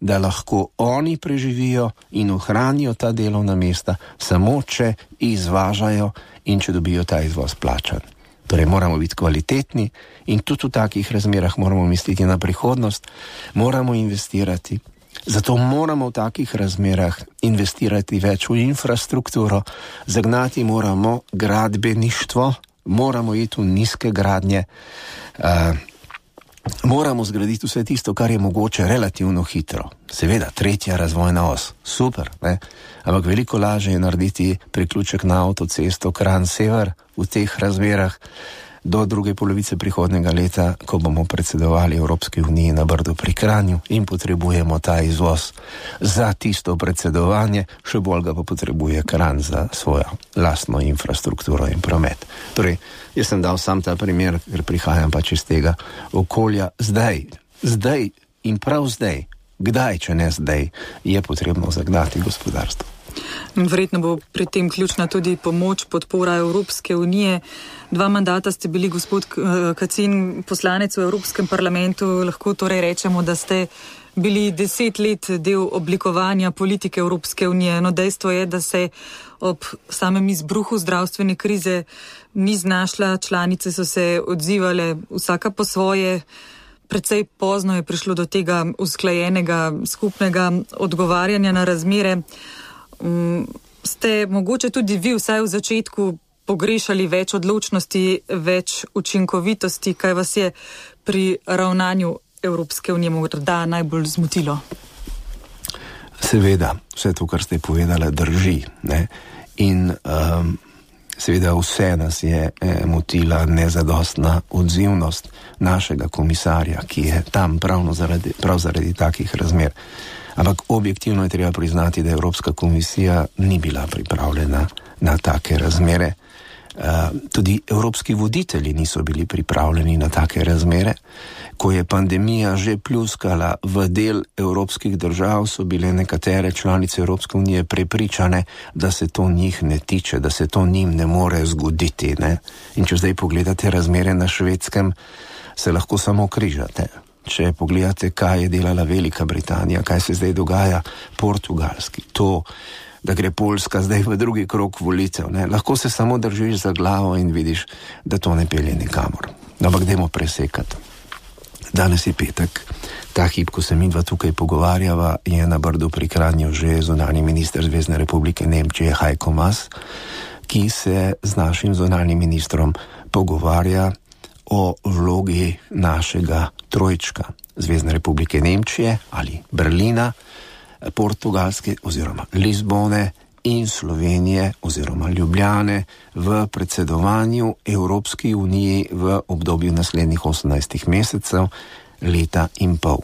da lahko oni preživijo in ohranijo ta delovna mesta, samo če izvažajo in če dobijo ta izvoz plačan. Torej moramo biti kvalitetni in tudi v takih razmerah moramo misliti na prihodnost, moramo investirati. Zato moramo v takih razmerah investirati več v infrastrukturo, zagnati moramo gradbeništvo, moramo iti v nizke gradnje, uh, moramo zgraditi vse tisto, kar je mogoče relativno hitro. Seveda, tretja razvojna os, super, ne? Ampak veliko lažje je narediti priključek na avtocesto Kranj-Sever v teh razmerah do druge polovice prihodnega leta, ko bomo predsedovali Evropski uniji na Brdu pri Kranju in potrebujemo ta izvoz za tisto predsedovanje, še bolj ga pa potrebuje Kranj za svojo lastno infrastrukturo in promet. Torej, jaz sem dal sam ta primer, ker prihajam pač iz tega okolja. Zdaj, zdaj in prav zdaj, kdaj, če ne zdaj, je potrebno zagnati gospodarstvo. Verjetno bo pri tem ključna tudi pomoč, podpora Evropske unije. Dva mandata ste bili, gospod Kacin, poslanec v Evropskem parlamentu. Lahko torej rečemo, da ste bili deset let del oblikovanja politike Evropske unije. No, dejstvo je, da se ob samem izbruhu zdravstvene krize ni znašla, članice so se odzivale vsaka po svoje. Precej pozno je prišlo do tega usklajenega skupnega odgovarjanja na razmere. Um, ste mogoče tudi vi vsaj v začetku pogrešali več odločnosti, več učinkovitosti, kaj vas je pri ravnanju Evropske unije morda najbolj zmotilo? Seveda, vse to, kar ste povedali, drži, ne? In um, seveda vse nas je eh, motila nezadostna odzivnost našega komisarja, ki je tam pravno zaradi, prav zaradi takih razmer. Ampak objektivno je treba priznati, da Evropska komisija ni bila pripravljena na take razmere. Uh, tudi evropski voditelji niso bili pripravljeni na take razmere. Ko je pandemija že pljuskala v del evropskih držav, so bile nekatere članice Evropske unije prepričane, da se to njih ne tiče, da se to njim ne more zgoditi, ne? In če zdaj pogledate razmere na Švedskem, se lahko samo križate. Če pogledate, kaj je delala Velika Britanija, kaj se zdaj dogaja Portugalski, to, da gre Poljska zdaj v drugi krog volitev, ne? Lahko se samo držiš za glavo in vidiš, da to ne pelje nikamor. Ampak dajmo presekati. Danes je petek, ta hip, ko se mi dva tukaj pogovarjava, je na Brdu pri Kranju že zunanji minister Zvezne republike Nemčije Heiko Maas, ki se z našim zunanjim ministrom pogovarja o vlogi našega trojčka Zvezne republike Nemčije ali Berlina, Portugalske oziroma Lizbone in Slovenije oziroma Ljubljane v predsedovanju Evropski uniji v obdobju naslednjih osemnajstih mesecev, leta in pol.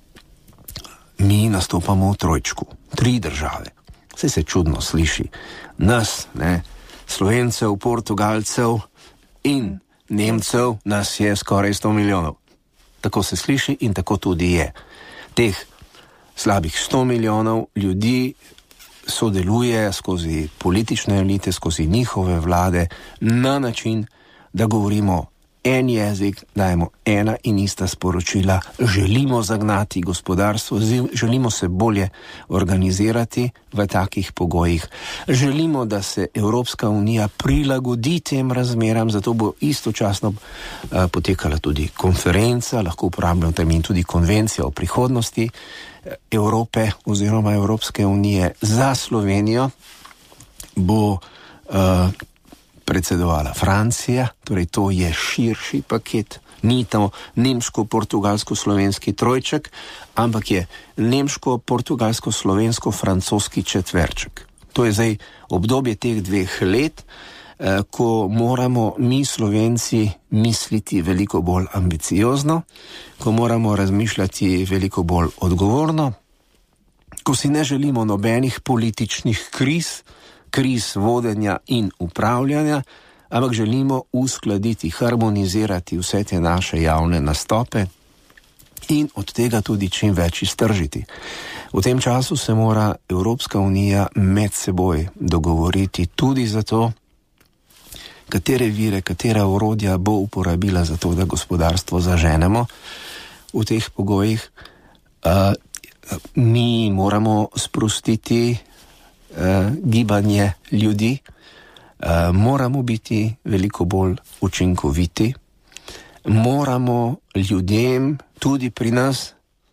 Mi nastopamo v trojčku, tri države. Vse se čudno sliši. Nas, ne, Slovencev, Portugalcev in Nemcev, nas je skoraj sto milijonov. Tako se sliši in tako tudi je. Teh slabih sto milijonov ljudi sodeluje skozi politične elite, skozi njihove vlade na način, da govorimo en jezik, dajemo ena in ista sporočila, želimo zagnati gospodarstvo, želimo se bolje organizirati v takih pogojih, želimo, da se Evropska unija prilagodi tem razmeram, zato bo istočasno uh, potekala tudi konferenca, lahko uporabljam termin tudi konvencija o prihodnosti Evrope oziroma Evropske unije. Za Slovenijo bo uh, predsedovala Francija, torej to je širši paket, ni to nemško-portugalsko-slovenski trojček, ampak je nemško-portugalsko-slovensko-francoski četverček. To je zdaj obdobje teh dveh let, eh, ko moramo mi Slovenci misliti veliko bolj ambiciozno, ko moramo razmišljati veliko bolj odgovorno, ko si ne želimo nobenih političnih kriz, kriz vodenja in upravljanja, ampak želimo uskladiti, harmonizirati vse te naše javne nastope in od tega tudi čim več iztržiti. V tem času se mora Evropska unija med seboj dogovoriti tudi za to, katere vire, katera orodja bo uporabila za to, da gospodarstvo zaženemo v teh pogojih. Uh, mi moramo sprostiti uh, gibanje ljudi, uh, moramo biti veliko bolj učinkoviti, moramo ljudem tudi pri nas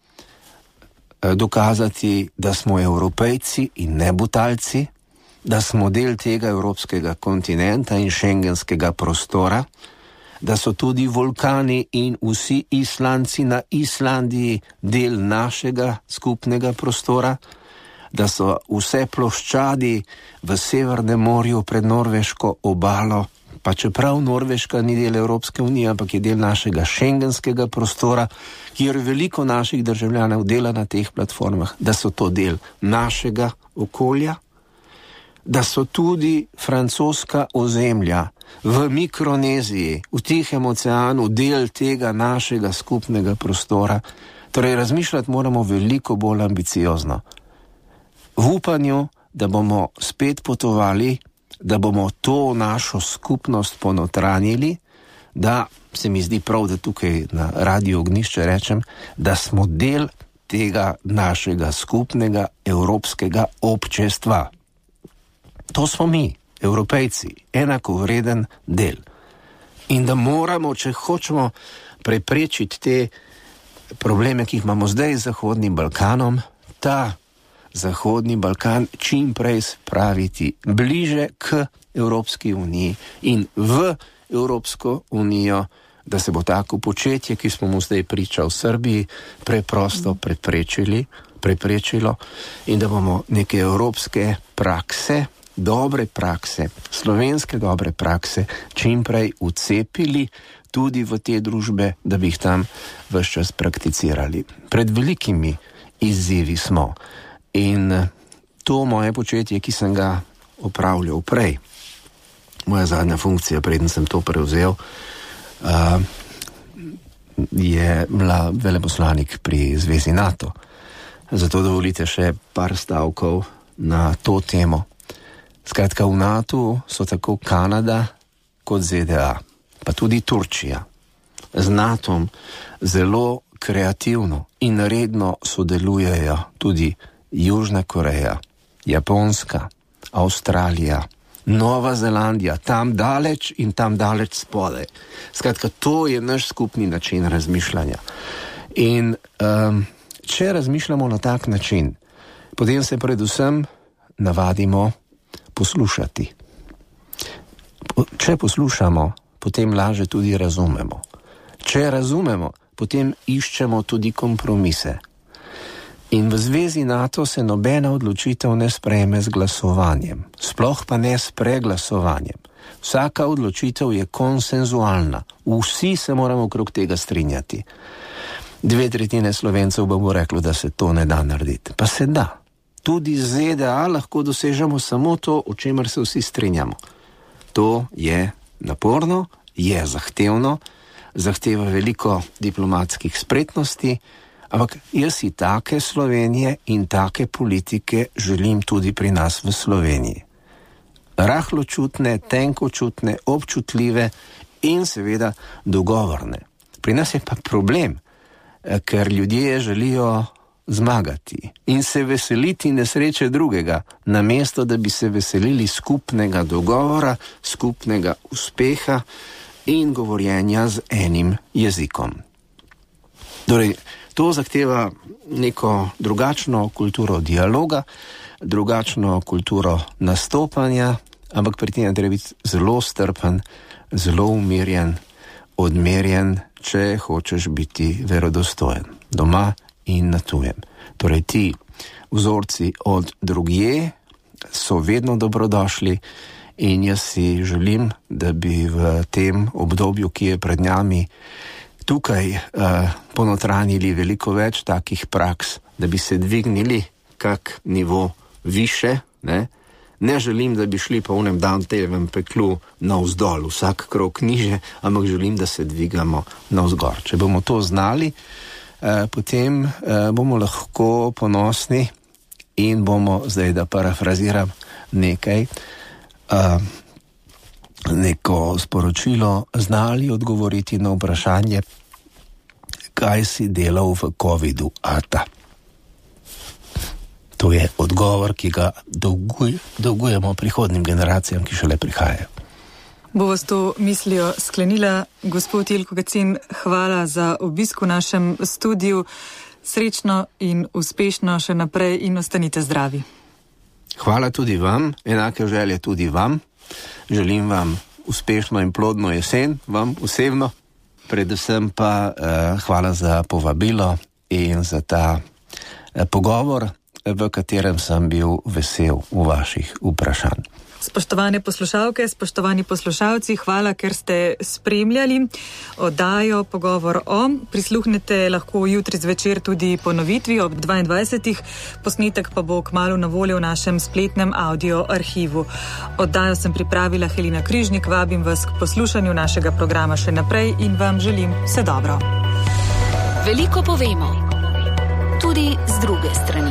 uh, dokazati, da smo Evropejci in ne Butalci, da smo del tega evropskega kontinenta in šengenskega prostora, da so tudi vulkani in vsi Islandci na Islandiji del našega skupnega prostora, da so vse ploščadi v Severnem morju pred norveško obalo, pa čeprav Norveška ni del Evropske unije, ampak je del našega šengenskega prostora, kjer veliko naših državljanov dela na teh platformah, da so to del našega okolja, da so tudi francoska ozemlja v Mikroneziji, v Tihem oceanu, del tega našega skupnega prostora. Torej, razmišljati moramo veliko bolj ambiciozno. V upanju, da bomo spet potovali, da bomo to našo skupnost ponotranjili, da se mi zdi prav, da tukaj na Radiu Ognjišče rečem, da smo del tega našega skupnega evropskega občestva. To smo mi, Evropejci, enakovreden del. In da moramo, če hočemo preprečiti te probleme, ki jih imamo zdaj z Zahodnim Balkanom, ta Zahodni Balkan čim prej spraviti bliže k Evropski uniji in v Evropsko unijo, da se bo tako početje, ki smo mu zdaj priča v Srbiji, preprosto preprečili, preprečilo in da bomo neke evropske prakse, dobre prakse, slovenske dobre prakse čim prej ucepili tudi v te družbe, da bi jih tam ves čas prakticirali. Pred velikimi izzivi smo in to moje početje, ki sem ga opravljal prej, moja zadnja funkcija, preden sem to prevzel, uh, je bila veleposlanik pri Zvezi NATO. Zato dovolite še par stavkov na to temo. Skratka, v NATO so tako Kanada kot Z D A, pa tudi Turčija, z NATom zelo kreativno in redno sodelujejo tudi Južna Koreja, Japonska, Avstralija, Nova Zelandija, tam daleč in tam daleč spodaj. Skratka, to je naš skupni način razmišljanja. In um, če razmišljamo na tak način, potem se predvsem navadimo poslušati. Če poslušamo, potem laže tudi razumemo. Če razumemo, potem iščemo tudi kompromise. In v Zvezi NATO se nobena odločitev ne sprejme z glasovanjem, sploh pa ne s preglasovanjem. Vsaka odločitev je konsenzualna, vsi se moramo okrog tega strinjati. Dve tretjine Slovencev bomo rekli, da se to ne da narediti. Pa se da. Tudi z Z D A lahko dosežemo samo to, o čemer se vsi strinjamo. To je naporno, je zahtevno, zahteva veliko diplomatskih spretnosti, ampak jaz si take Slovenije in take politike želim tudi pri nas v Sloveniji. Rahločutne, tenkočutne, občutljive in seveda dogovorne. Pri nas je pa problem, ker ljudje želijo zmagati in se veseliti nesreče drugega, namesto da bi se veselili skupnega dogovora, skupnega uspeha in govorjenja z enim jezikom. Torej, to zahteva neko drugačno kulturo dialoga, drugačno kulturo nastopanja, ampak pri tem treba biti zelo strpen, zelo umirjen, odmerjen, če hočeš biti verodostojen, doma in na tujem. Torej, ti vzorci od drugje so vedno dobrodošli in jaz si želim, da bi v tem obdobju, ki je pred nami, tukaj uh, ponotranili veliko več takih praks, da bi se dvignili kak nivo više, ne? Ne želim, da bi šli po onem Dantejevem peklu navzdol, vsak krog niže, ampak želim, da se dvigamo navzgor. Če bomo to znali, eh, potem eh, bomo lahko ponosni in bomo, zdaj da parafraziram nekaj, eh, neko sporočilo znali odgovoriti na vprašanje, kaj si delal v covidu, ata. To je odgovor, ki ga dolguj, dolgujemo prihodnim generacijam, ki šele prihajajo. Bo vas to mislijo sklenila. Gospod Jelko Kacin, hvala za obisk v našem studiu. Srečno in uspešno še naprej in ostanite zdravi. Hvala tudi vam, enake želje tudi vam. Želim vam uspešno in plodno jesen, vam osebno. Predvsem pa eh, hvala za povabilo in za ta eh, pogovor, v katerem sem bil vesel v vaših vprašanj. Spoštovane poslušalke, spoštovani poslušalci, hvala, ker ste spremljali oddajo Pogovor o. Prisluhnete lahko jutri zvečer tudi ponovitvi ob dvaindvajsetih. Posnetek pa bo kmalu na voljo v našem spletnem audio arhivu. Oddajo sem pripravila Helena Križnik, vabim vas k poslušanju našega programa še naprej in vam želim vse dobro. Veliko povemo, tudi z druge strani.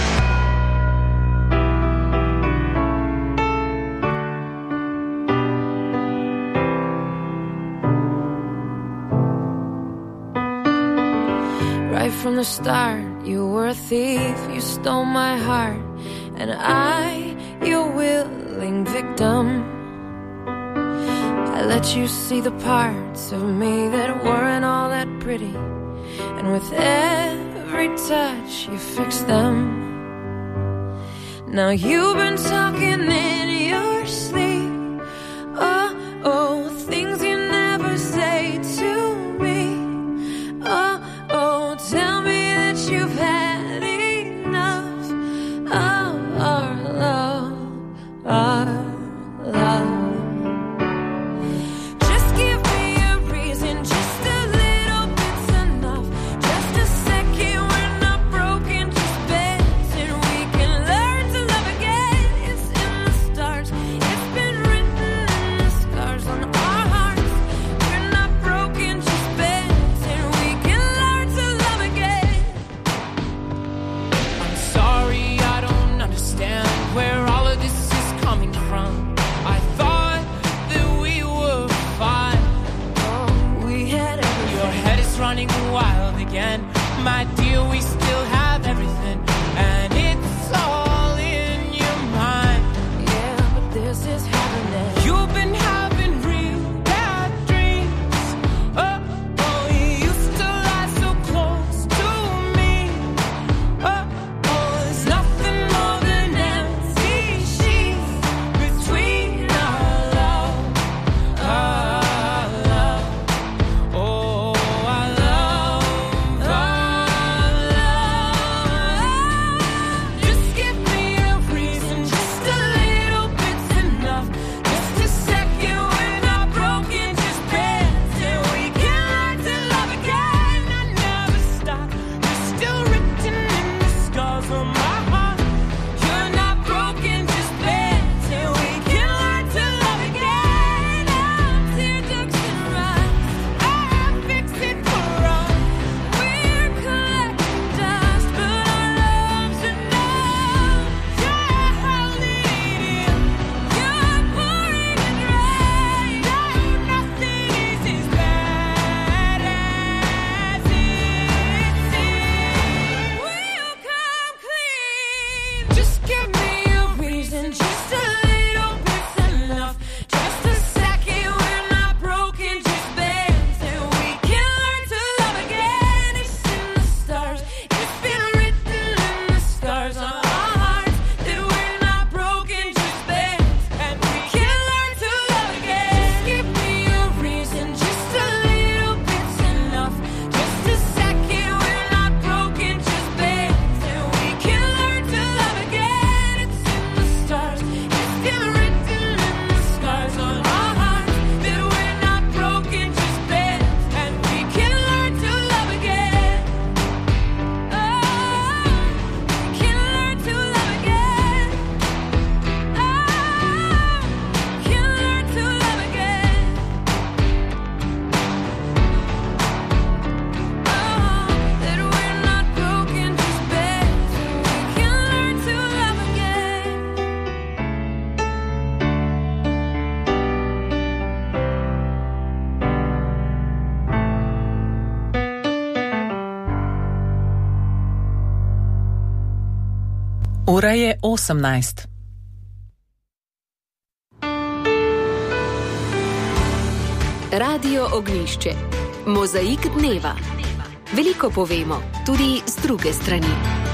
Right from the start, you were a thief, you stole my heart, and I, your willing victim. I let you see the parts of me that weren't all that pretty, and with every touch you fixed them. Now you've been talking in your sleep, oh, oh, things you never say to me, oh, oh, tell me that you've had enough of our love, our love. Just give me a reason, just a little bit's enough. Just a second, we're not broken, just bends, and we can learn to love again. It's in the stars, it's been Ura je osemnajst. Radio Ognjišče. Mozaik dneva. Veliko povemo, tudi z druge strani.